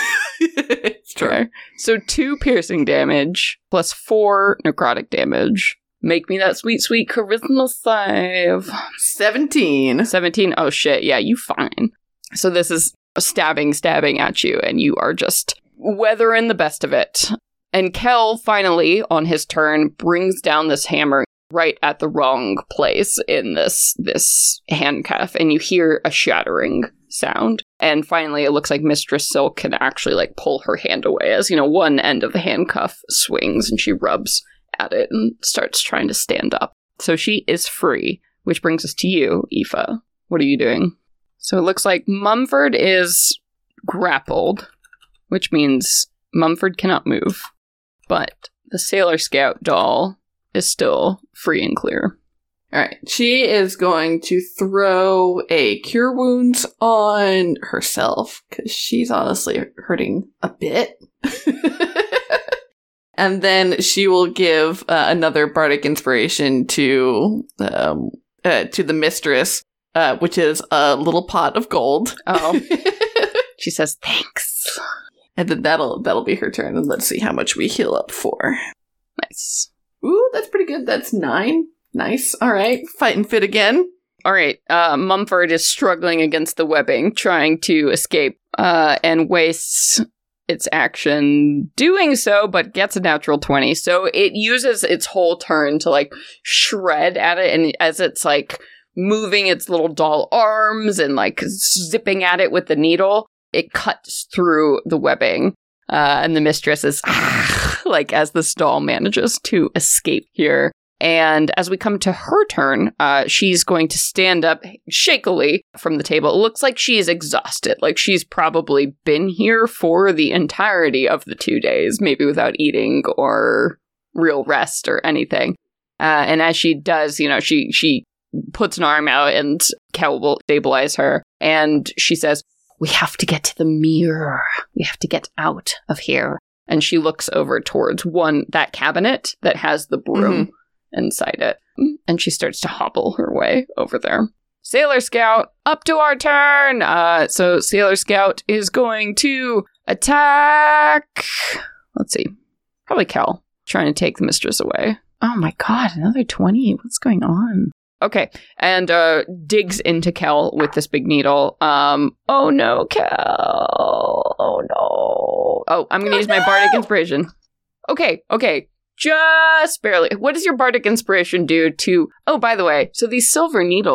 It's true. Okay. So two piercing damage plus four necrotic damage. Make me that sweet, sweet charisma save. seventeen. seventeen. Oh shit, yeah, you fine. So this is stabbing, stabbing at you, and you are just weathering the best of it. And Kel, finally, on his turn, brings down this hammer right at the wrong place in this this handcuff, and you hear a shattering sound. And finally, it looks like Mistress Silk can actually, like, pull her hand away as, you know, one end of the handcuff swings, and she rubs at it and starts trying to stand up. So she is free, which brings us to you, Aoife. What are you doing? So it looks like Mumford is grappled, which means Mumford cannot move. But the Sailor Scout doll is still free and clear. All right. She is going to throw a Cure Wounds on herself, because she's honestly hurting a bit. And then she will give uh, another Bardic Inspiration to um, uh, to the Mistress, uh, which is a little pot of gold. Oh. She says, thanks. And then that'll that'll be her turn, and let's see how much we heal up for. Nice. Ooh, that's pretty good. That's nine. Nice. All right. Fighting fit again. All right. Uh, Mumford is struggling against the webbing, trying to escape, uh, and wastes its action doing so, but gets a natural twenty. So it uses its whole turn to, like, shred at it, and as it's, like, moving its little doll arms and, like, zipping at it with the needle, it cuts through the webbing. Uh, and the Mistress is like, as this doll manages to escape here. And as we come to her turn, uh, she's going to stand up shakily from the table. It looks like she's exhausted. Like, she's probably been here for the entirety of the two days, maybe without eating or real rest or anything. Uh, and as she does, you know, she, she puts an arm out, and Kel will stabilize her. And she says, we have to get to the mirror. We have to get out of here. And she looks over towards one, that cabinet that has the broom mm-hmm. inside it. And she starts to hobble her way over there. Sailor Scout, up to our turn! Uh, so Sailor Scout is going to attack... Let's see. Probably Kel, trying to take the Mistress away. Oh my god, another twenty? What's going on? Okay, and uh, digs into Kel with this big needle. Um, oh no, Kel! Oh no! Oh, I'm gonna oh, use no! my Bardic Inspiration. Okay, okay, just barely. What does your Bardic Inspiration do to... Oh, by the way, so these silver needles,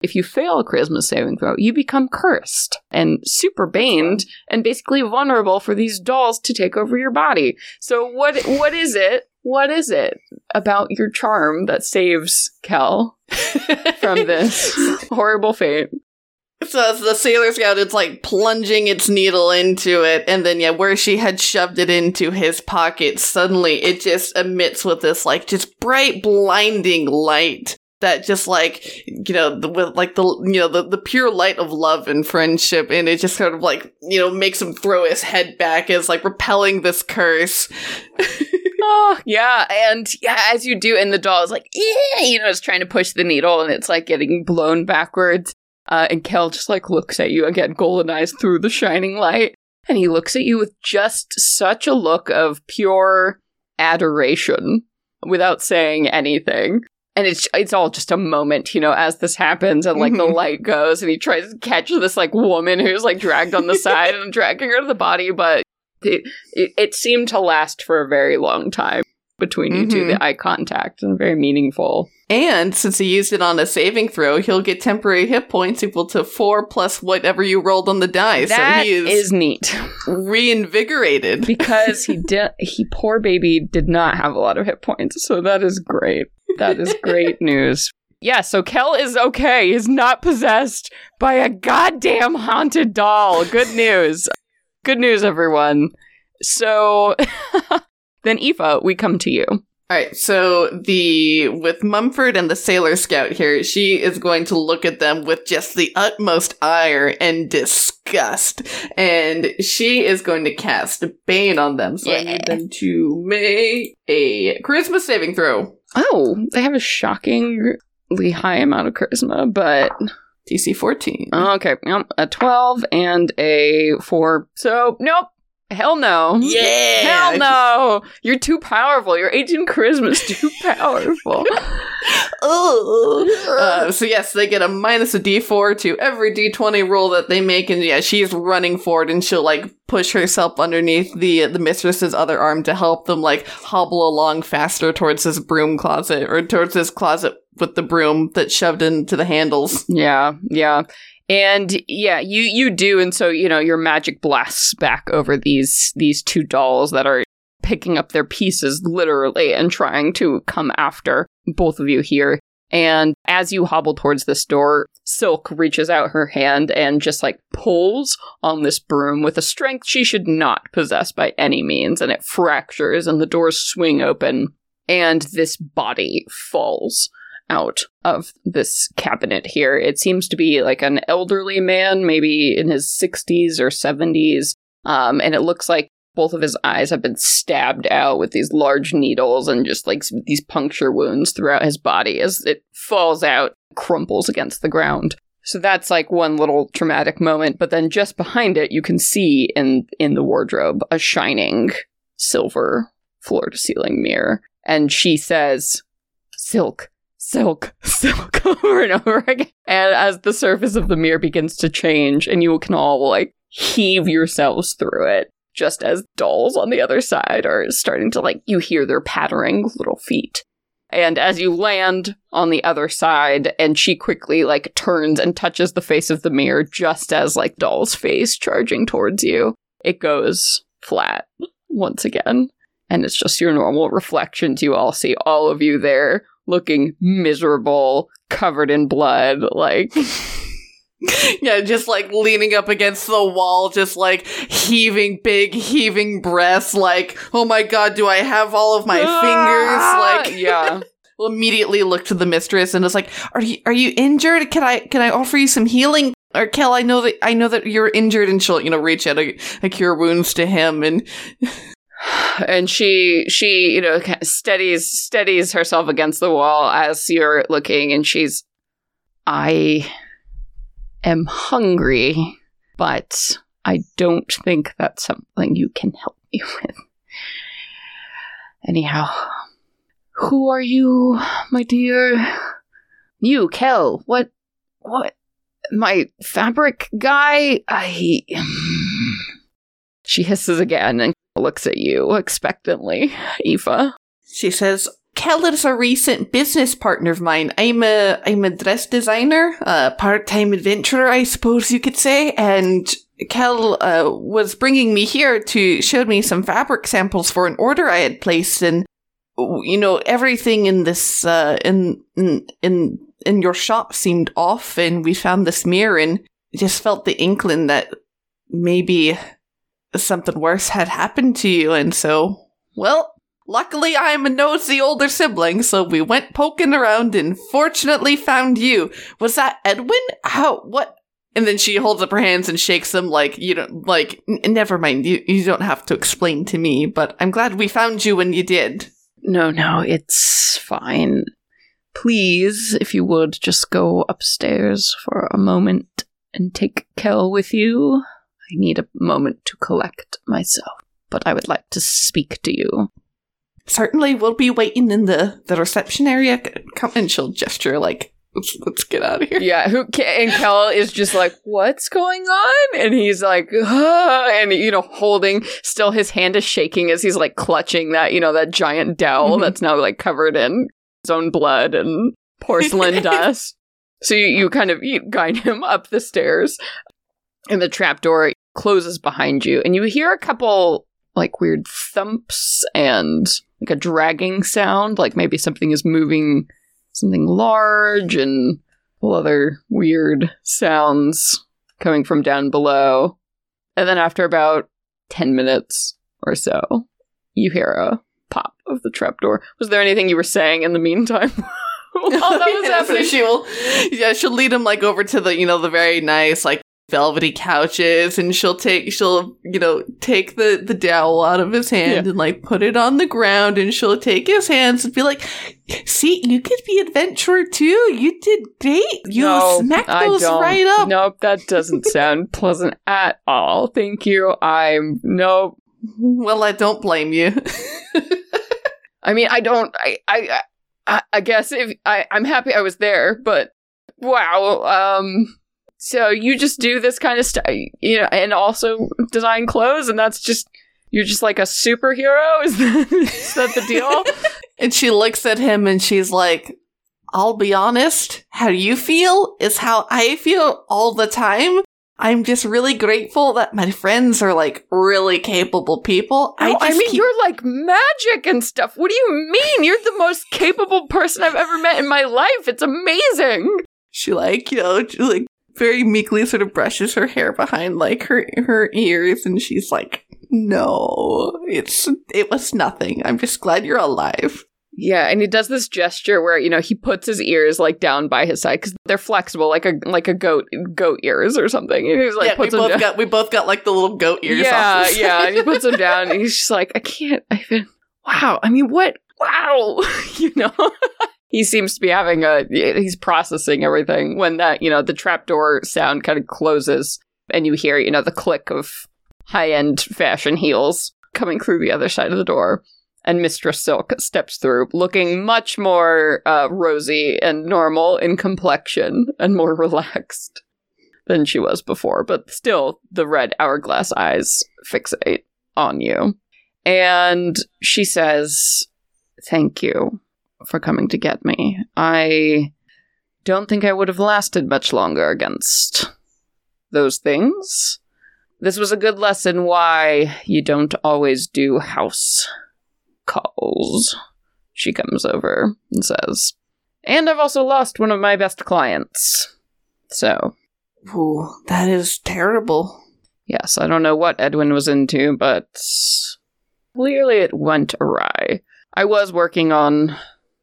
if you fail a charisma saving throw, you become cursed and super baned and basically vulnerable for these dolls to take over your body. So what what is it? What is it about your charm that saves Kel from this horrible fate? So as the Sailor Scout, it's like plunging its needle into it, and then, yeah, where she had shoved it into his pocket, suddenly it just emits with this, like, just bright, blinding light that just, like, you know, the, with, like, the, you know, the, the pure light of love and friendship, and it just sort of, like, you know, makes him throw his head back as, like, repelling this curse. Oh, yeah, and yeah, as you do, and the doll is like, yeah, you know, it's trying to push the needle, and it's, like, getting blown backwards. Uh, and Kel just, like, looks at you again, golden eyes through the shining light. And he looks at you with just such a look of pure adoration without saying anything. And it's it's all just a moment, you know, as this happens and, like, mm-hmm. the light goes and he tries to catch this, like, woman who's, like, dragged on the side and dragging her to the body. But it, it, it seemed to last for a very long time between you mm-hmm. two, the eye contact, and very meaningful. And since he used it on a saving throw, he'll get temporary hit points equal to four plus whatever you rolled on the die. That so he is, is neat. Reinvigorated. Because he did, he, poor baby, did not have a lot of hit points. So that is great. That is great news. Yeah, so Kel is okay. He's not possessed by a goddamn haunted doll. Good news. Good news, everyone. So then, Aoife, we come to you. All right, so the with Mumford and the Sailor Scout here, she is going to look at them with just the utmost ire and disgust, and she is going to cast Bane on them. So yeah. I need them to make a charisma saving throw. Oh, they have a shockingly high amount of charisma, but D C fourteen. Okay, yep, a twelve and a four. So nope. Hell no. Yeah. Hell no. You're too powerful. Your eighteen charisma is too powerful. uh, so yes, they get a minus a d four to every d twenty roll that they make. And yeah, she's running forward and she'll like push herself underneath the the mistress's other arm to help them like hobble along faster towards this broom closet or towards this closet with the broom that's shoved into the handles. Yeah. Yeah. And yeah, you you do, and so, you know, your magic blasts back over these these two dolls that are picking up their pieces literally and trying to come after both of you here. And as you hobble towards this door, Silk reaches out her hand and just like pulls on this broom with a strength she should not possess by any means, and it fractures and the doors swing open and this body falls out of this cabinet here. It seems to be like an elderly man, maybe in his sixties or seventies, um, and it looks like both of his eyes have been stabbed out with these large needles and just like these puncture wounds throughout his body as it falls out, crumples against the ground. So that's like one little traumatic moment, but then just behind it, you can see in in the wardrobe a shining silver floor-to-ceiling mirror, and she says, "Silk. Silk, silk," over and over again. And as the surface of the mirror begins to change, and you can all, like, heave yourselves through it, just as dolls on the other side are starting to, like, you hear their pattering little feet. And as you land on the other side, and she quickly, like, turns and touches the face of the mirror just as, like, doll's face charging towards you, it goes flat once again. And it's just your normal reflections. You all see all of you there, looking miserable, covered in blood, like... yeah, just, like, leaning up against the wall, just, like, heaving big, heaving breaths, like, oh my god, do I have all of my ah! fingers? Like, yeah. We'll immediately look to the mistress and is like, are you, are you injured? Can I, can I offer you some healing? Or, Kel, I know that, I know that you're injured, and she'll, you know, reach out a, a cure wounds to him, and... And she, she, you know, steadies, steadies herself against the wall as you're looking, and she's, I am hungry, but I don't think that's something you can help me with. Anyhow, who are you, my dear? You, Kel, what, what, my fabric guy? I... She hisses again and looks at you expectantly, Aoife. She says, Kel is a recent business partner of mine. I'm a I'm a dress designer, a part-time adventurer, I suppose you could say. And Kel uh, was bringing me here to show me some fabric samples for an order I had placed. And you know, everything in this uh, in in in in your shop seemed off. And we found this mirror and just felt the inkling that maybe something worse had happened to you. And so, well. Luckily, I'm a nosy older sibling, so we went poking around and fortunately found you. Was that Edwin? How? What? And then she holds up her hands and shakes them like, you don't, like, n- never mind, you, you don't have to explain to me, but I'm glad we found you when you did. No, no, it's fine. Please, if you would, just go upstairs for a moment and take Kel with you. I need a moment to collect myself, but I would like to speak to you. Certainly, we'll be waiting in the, the reception area. Come and she'll gesture like, let's, let's get out of here. Yeah, who and Kel is just like, what's going on? And he's like, ah, and, you know, holding, still his hand is shaking as he's like clutching that, you know, that giant dowel mm-hmm. that's now like covered in his own blood and porcelain dust. So you, you kind of you guide him up the stairs, and the trapdoor closes behind you, and you hear a couple like weird thumps and like a dragging sound, like maybe something is moving something large, and all other weird sounds coming from down below. And then after about ten minutes or so, you hear a pop of the trapdoor. Was there anything you were saying in the meantime? While that was yeah, happening? So she will, yeah, she'll lead him like over to the, you know, the very nice, like, velvety couches, and she'll take she'll you know take the the dowel out of his hand yeah. and like put it on the ground, and she'll take his hands and be like, see, you could be adventurer too, you did great, you no, smacked I those don't. right up. Nope, that doesn't sound pleasant at all. Thank you. I'm nope. Well, I don't blame you. I mean, I don't I I I, I guess if I I'm happy I was there, but wow. um So you just do this kind of stuff, you know, and also design clothes, and that's just, you're just like a superhero? Is that, is that the deal? And she looks at him and she's like, I'll be honest, how you feel is how I feel all the time. I'm just really grateful that my friends are like really capable people. I, I, I mean, keep- you're like magic and stuff. What do you mean? You're the most capable person I've ever met in my life. It's amazing. She like, you know, like, very meekly sort of brushes her hair behind like her her ears, and she's like, no, it's it was nothing. I'm just glad you're alive. Yeah, and he does this gesture where, you know, he puts his ears like down by his side because they're flexible, like a like a goat goat ears or something. And he's like, yeah, puts we them both down. got we both got like the little goat ears. Yeah, off his yeah, and he puts them down, and he's just like, I can't. I feel, wow. I mean, what? Wow. You know. He seems to be having a, he's processing everything when that, you know, the trapdoor sound kind of closes and you hear, you know, the click of high-end fashion heels coming through the other side of the door. And Mistress Silk steps through, looking much more uh, rosy and normal in complexion and more relaxed than she was before. But still, the red hourglass eyes fixate on you. And she says, thank you for coming to get me. I don't think I would have lasted much longer against those things. This was a good lesson why you don't always do house calls. She comes over and says, and I've also lost one of my best clients. So. Ooh, that is terrible. Yes, I don't know what Edwin was into, but clearly it went awry. I was working on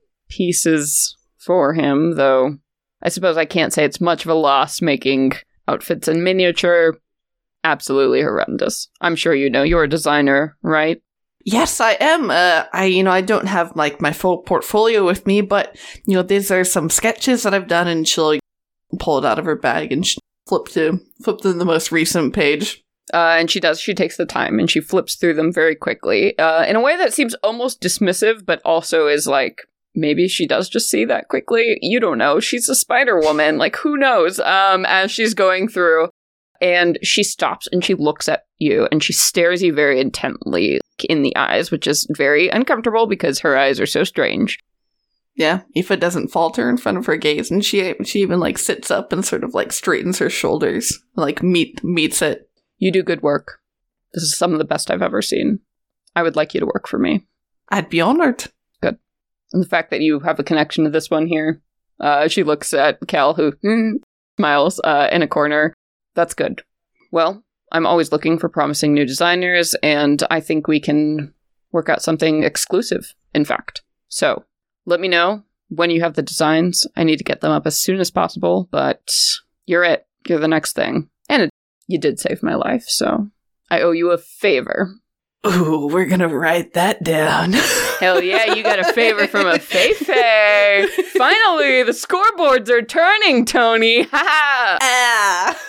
pieces for him, though I suppose I can't say it's much of a loss making outfits in miniature. Absolutely horrendous. I'm sure you know, you're a designer, right? Yes, I am. Uh, I, you know, I don't have like my full portfolio with me, but you know, these are some sketches that I've done, and she'll pull it out of her bag and flip to flip to the most recent page. Uh, and she does. She takes the time and she flips through them very quickly, uh, in a way that seems almost dismissive, but also is like, maybe she does just see that quickly. You don't know. She's a Spider-Woman. Like, who knows? Um, as she's going through, and she stops and she looks at you and she stares you very intently. look in the eyes, which is very uncomfortable because her eyes are so strange. Yeah, Aoife doesn't falter in front of her gaze, and she she even like sits up and sort of like straightens her shoulders, like meet meets it. You do good work. This is some of the best I've ever seen. I would like you to work for me. I'd be honored. Good. And the fact that you have a connection to this one here, uh, she looks at Cal, who mm, smiles uh, in a corner. That's good. Well, I'm always looking for promising new designers, and I think we can work out something exclusive, in fact. So, let me know when you have the designs. I need to get them up as soon as possible, but you're it. You're the next thing. And it, you did save my life, so I owe you a favor. Ooh, we're gonna write that down. Hell yeah, you got a favor from a Feifei. Finally, the scoreboards are turning, Tony. Ha ha! Ah!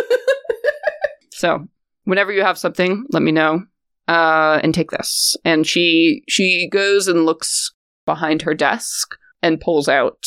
So, whenever you have something, let me know. Uh, and take this. And she she goes and looks behind her desk and pulls out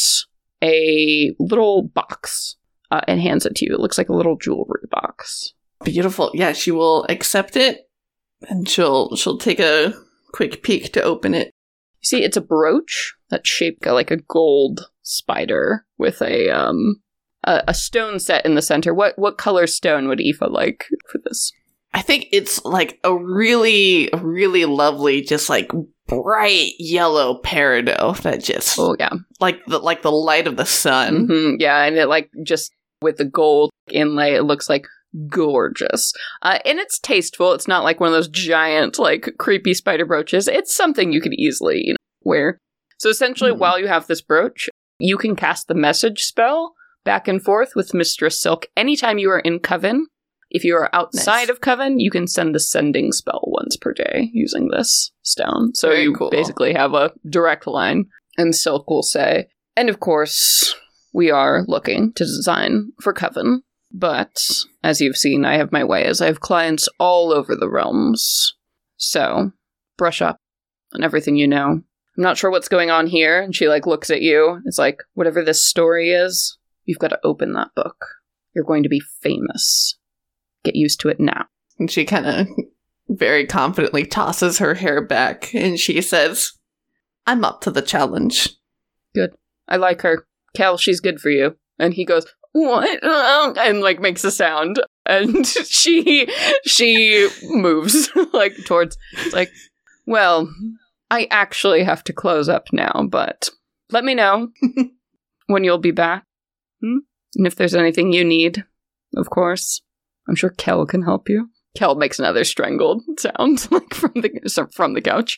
a little box uh, and hands it to you. It looks like a little jewelry box. Beautiful. Yeah, she will accept it, and she'll she'll take a quick peek to open it. You see, it's a brooch that's shaped like a gold spider with a um a, a stone set in the center. What what color stone would Aoife like for this? I think it's like a really, really lovely, just like bright yellow peridot that just Oh yeah, like the like the light of the sun. Mm-hmm, yeah, and it like just with the gold inlay, it looks like gorgeous. Uh, and it's tasteful. It's not like one of those giant, like, creepy spider brooches. It's something you could easily, you know, wear. So essentially, mm. while you have this brooch, you can cast the message spell back and forth with Mistress Silk anytime you are in Coven. If you are outside nice. of Coven, you can send the sending spell once per day using this stone. So Very you cool. basically have a direct line. And Silk will say, and of course, we are looking to design for Coven. But, as you've seen, I have my ways. I have clients all over the realms. So, brush up on everything you know. I'm not sure what's going on here. And she, like, looks at you. It's like, whatever this story is, you've got to open that book. You're going to be famous. Get used to it now. And she kind of very confidently tosses her hair back. And she says, I'm up to the challenge. Good. I like her. Cal, she's good for you. And he goes, what? And, like, makes a sound. And she, she moves, like, towards, like, well, I actually have to close up now, but let me know when you'll be back. Hmm? And if there's anything you need, of course, I'm sure Kel can help you. Kel makes another strangled sound, like, from the, from the couch.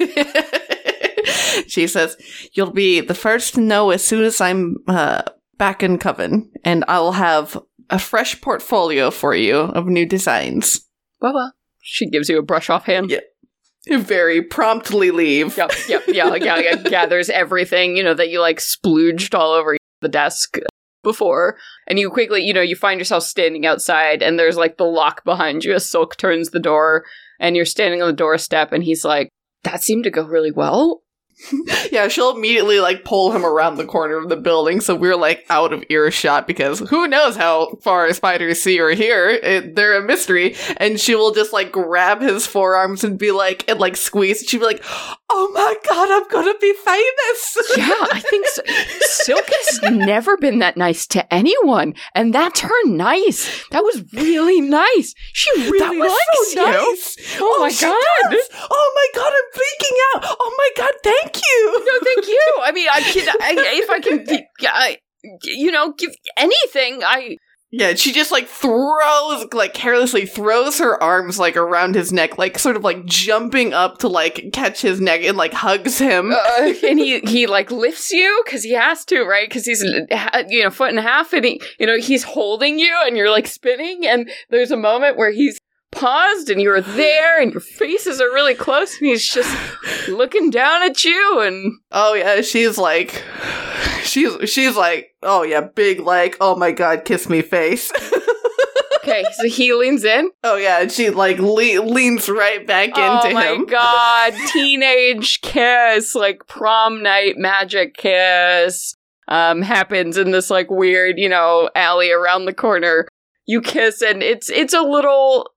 She says, you'll be the first to know as soon as I'm, uh, back in Coven, and I'll have a fresh portfolio for you of new designs. Baba. She gives you a brush off hand. Yeah. You very promptly leave. Yep, yep, yeah, like, yeah, yeah, gathers everything, you know, that you, like, splooged all over the desk before. And you quickly, you know, you find yourself standing outside, and there's, like, the lock behind you as Silk turns the door, and you're standing on the doorstep, and he's like, that seemed to go really well. Yeah, she'll immediately, like, pull him around the corner of the building, so we're, like, out of earshot, because who knows how far spiders see or hear. It, they're a mystery. And she will just, like, grab his forearms and be like, and, like, squeeze. She'll be like, oh my god, I'm gonna be famous! Yeah, I think so. Silk has never been that nice to anyone, and that's her nice. That was really nice. She really that was likes so you. Nice. Oh, oh my god. Does. Oh my god, I'm freaking out. Oh my god, thank Thank you. No, thank you. I mean, I can. I, if I can, I, you know, give anything. I. Yeah, she just like throws, like carelessly throws her arms like around his neck, like sort of like jumping up to like catch his neck and like hugs him. Uh, and he he like lifts you because he has to, right? Because he's you know foot and a half, and he you know he's holding you, and you're like spinning, and there's a moment where he's paused and you're there and your faces are really close and he's just looking down at you and oh yeah she's like she's she's like oh yeah big like oh my god kiss me face. Okay, so he leans in. Oh yeah, and she like le- leans right back into him. Oh my him. god, teenage kiss, like prom night magic kiss um happens in this like weird, you know, alley around the corner. You kiss and it's it's a little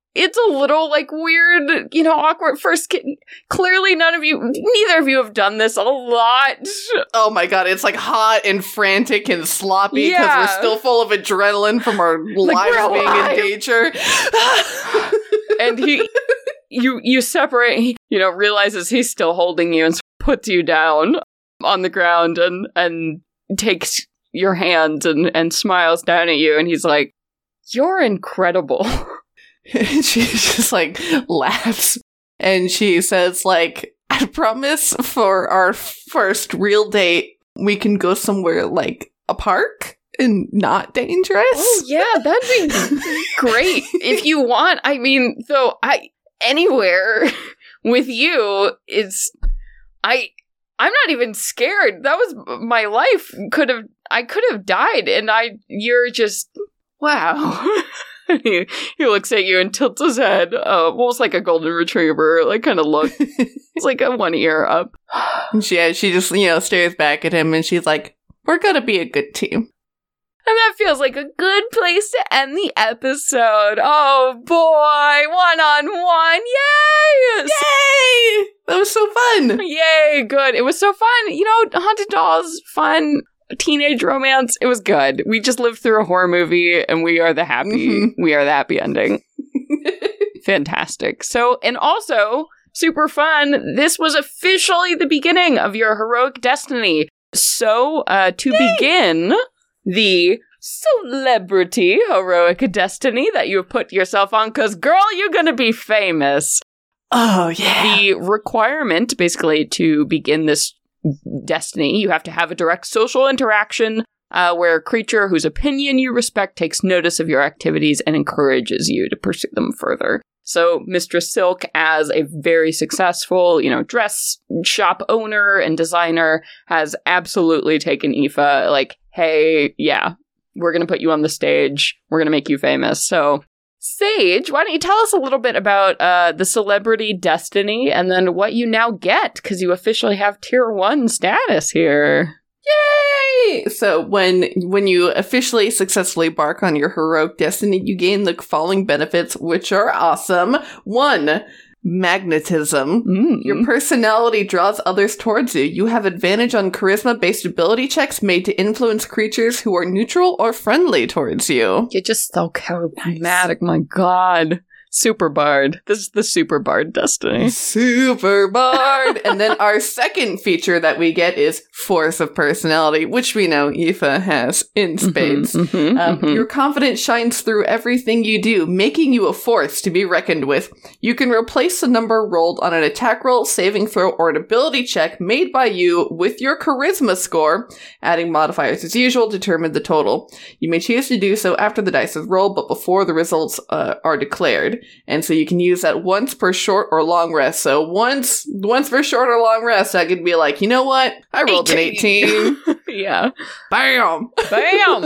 it's a little, like, weird, you know, awkward first kid. Clearly none of you, neither of you have done this a lot. Oh my god, it's like hot and frantic and sloppy because Yeah. we're still full of adrenaline from our Like, lives we're being alive. in danger. And he, you, you separate, he, you know, realizes he's still holding you and puts you down on the ground and, and takes your hand and, and smiles down at you. And he's like, you're incredible. And she just like laughs and she says like, I promise for our first real date, we can go somewhere like a park and not dangerous. Oh, yeah, that'd be great. If you want, I mean, though, I, anywhere with you is, I, I'm not even scared. That was my life. Could have, I could have died and I, you're just, wow. he, he looks at you and tilts his head, uh, almost like a golden retriever, like kind of look. It's like a one ear up. And she, yeah, she just, you know, stares back at him and she's like, we're gonna be a good team. And that feels like a good place to end the episode. Oh boy, one on one, yay! Yay! That was so fun. Yay, good. It was so fun. You know, Haunted Dolls, fun, teenage romance. It was good. We just lived through a horror movie and we are the happy, Mm-hmm. we are the happy ending. Fantastic. So, and also, super fun, this was officially the beginning of your heroic destiny. So, uh, to Yay! begin the celebrity heroic destiny that you have put yourself on, because girl, you're gonna be famous. Oh, yeah. The requirement, basically, to begin this destiny, you have to have a direct social interaction uh, where a creature whose opinion you respect takes notice of your activities and encourages you to pursue them further. So Mistress Silk, as a very successful, you know, dress shop owner and designer, has absolutely taken Aoife, like, hey, yeah, we're going to put you on the stage. We're going to make you famous. So Sage, why don't you tell us a little bit about uh, the celebrity destiny and then what you now get, because you officially have tier one status here. Yay! So when when you officially successfully embark on your heroic destiny, you gain the following benefits, which are awesome. One, magnetism. Mm. Your personality draws others towards you. You have advantage on charisma-based ability checks made to influence creatures who are neutral or friendly towards you. You're just so charismatic, my god. Super Bard. This is the Super Bard destiny. Super Bard! And then our second feature that we get is Force of Personality, which we know Aoife has in spades. Mhm, mhm, um, mhm. Your confidence shines through everything you do, making you a force to be reckoned with. You can replace the number rolled on an attack roll, saving throw, or an ability check made by you with your charisma score. Adding modifiers as usual, determine the total. You may choose to do so after the dice is rolled, but before the results uh, are declared. And so you can use that once per short or long rest. So once once per short or long rest, I could be like, you know what? I rolled an eighteen. Yeah. Bam! Bam!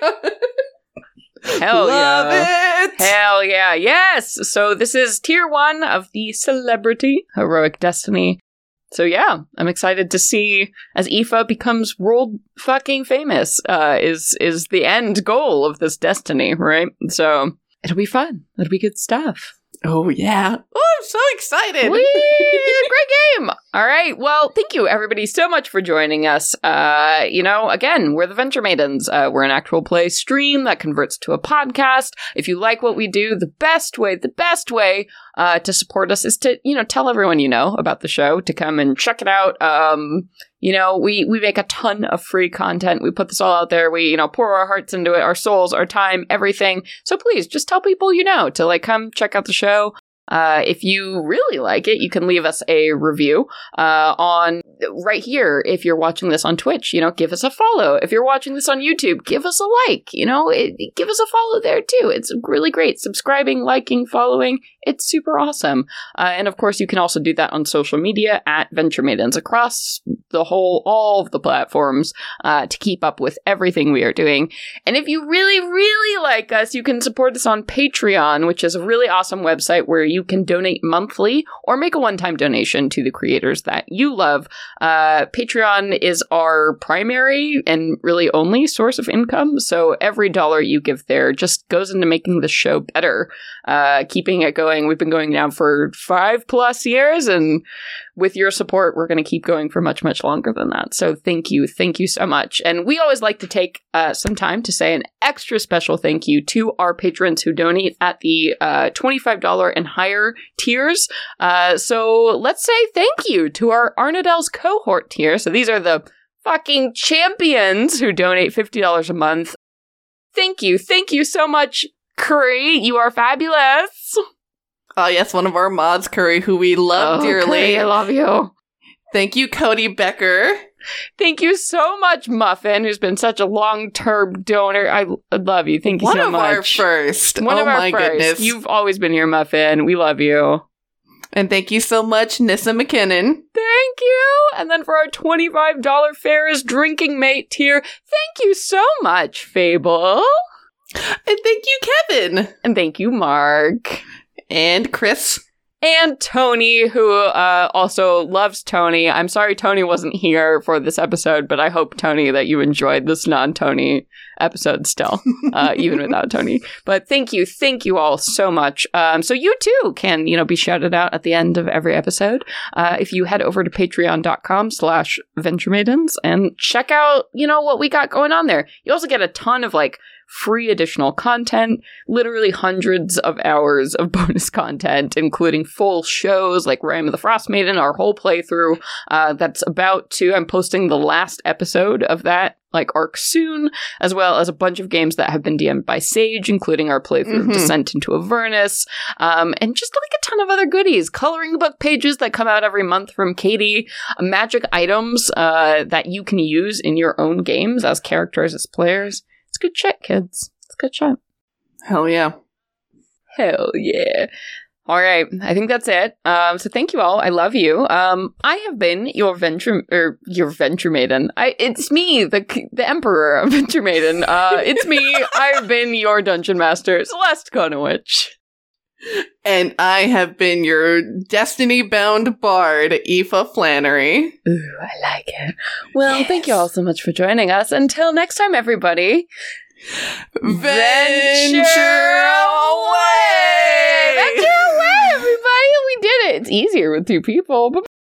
Hell Love yeah. it! Hell yeah. Yes. So this is tier one of the celebrity heroic destiny. So yeah, I'm excited to see as Aoife becomes world fucking famous, uh, is, is the end goal of this destiny, right? So it'll be fun. It'll be good stuff. Oh, yeah. Oh, I'm so excited. Whee! Great game! All right. Well, thank you, everybody, so much for joining us. Uh, you know, again, we're the Venture Maidens. Uh, we're an actual play stream that converts to a podcast. If you like what we do, the best way, the best way uh, to support us is to, you know, tell everyone you know about the show to come and check it out. Um, you know, we, we make a ton of free content. We put this all out there. We, you know, pour our hearts into it, our souls, our time, everything. So please just tell people you know to like come check out the show. Uh, if you really like it, you can leave us a review uh, on right here. If you're watching this on Twitch, you know, give us a follow. If you're watching this on YouTube, give us a like. You know, it, give us a follow there too. It's really great. Subscribing, liking, following. It's super awesome. Uh, and of course, you can also do that on social media at Venture Maidens across the whole, all of the platforms uh, to keep up with everything we are doing. And if you really, really like us, you can support us on Patreon, which is a really awesome website where you you can donate monthly or make a one-time donation to the creators that you love. Uh, Patreon is our primary and really only source of income, so every dollar you give there just goes into making the show better, uh, keeping it going. We've been going now for five plus years, and with your support, we're going to keep going for much, much longer than that. So thank you. Thank you so much. And we always like to take uh, some time to say an extra special thank you to our patrons who donate at the uh, twenty-five dollars and higher tiers. Uh, so let's say thank you to our Arnadel's cohort tier. So these are the fucking champions who donate fifty dollars a month. Thank you. Thank you so much, Curry. You are fabulous. Oh, yes, one of our mods, Curry, who we love oh, dearly. Curry, I love you. Thank you, Cody Becker. Thank you so much, Muffin, who's been such a long-term donor. I love you. Thank you one so much. much. One of our first. One oh, of our my first. goodness. You've always been here, Muffin. We love you. And thank you so much, Nissa McKinnon. Thank you. And then for our twenty-five dollars Ferris Drinking Mate tier, thank you so much, Fable. And thank you, Kevin. And thank you, Mark. And Chris. And Tony, who uh, also loves Tony. I'm sorry Tony wasn't here for this episode, but I hope, Tony, that you enjoyed this non-Tony episode still, uh, even without Tony. But thank you. Thank you all so much. Um, so you, too, can, you know, be shouted out at the end of every episode. Uh, if you head over to patreon.com slash Venture Maidens and check out, you know, what we got going on there. You also get a ton of, like, free additional content, literally hundreds of hours of bonus content, including full shows like Ram of the Frost Maiden, our whole playthrough. Uh, that's about to, I'm posting the last episode of that, like, arc soon, as well as a bunch of games that have been D M'd by Sage, including our playthrough Mm-hmm. of Descent into Avernus, um, and just like a ton of other goodies, coloring book pages that come out every month from Katie, magic items uh, that you can use in your own games as characters, as players. It's good shit, kids. It's good shit. Hell yeah. Hell yeah. All right. I think that's it. Um, so thank you all. I love you. Um, I have been your venture, or your venture maiden. I, it's me, the the emperor of Venture Maiden. Uh, it's me. I've been your dungeon master, Celeste Konowich. And I have been your destiny-bound bard, Aoife Flannery. Ooh, I like it. Well, yes. Thank you all so much for joining us. Until next time, everybody. Venture, Venture away! Venture away, everybody! We did it. It's easier with two people. Bye.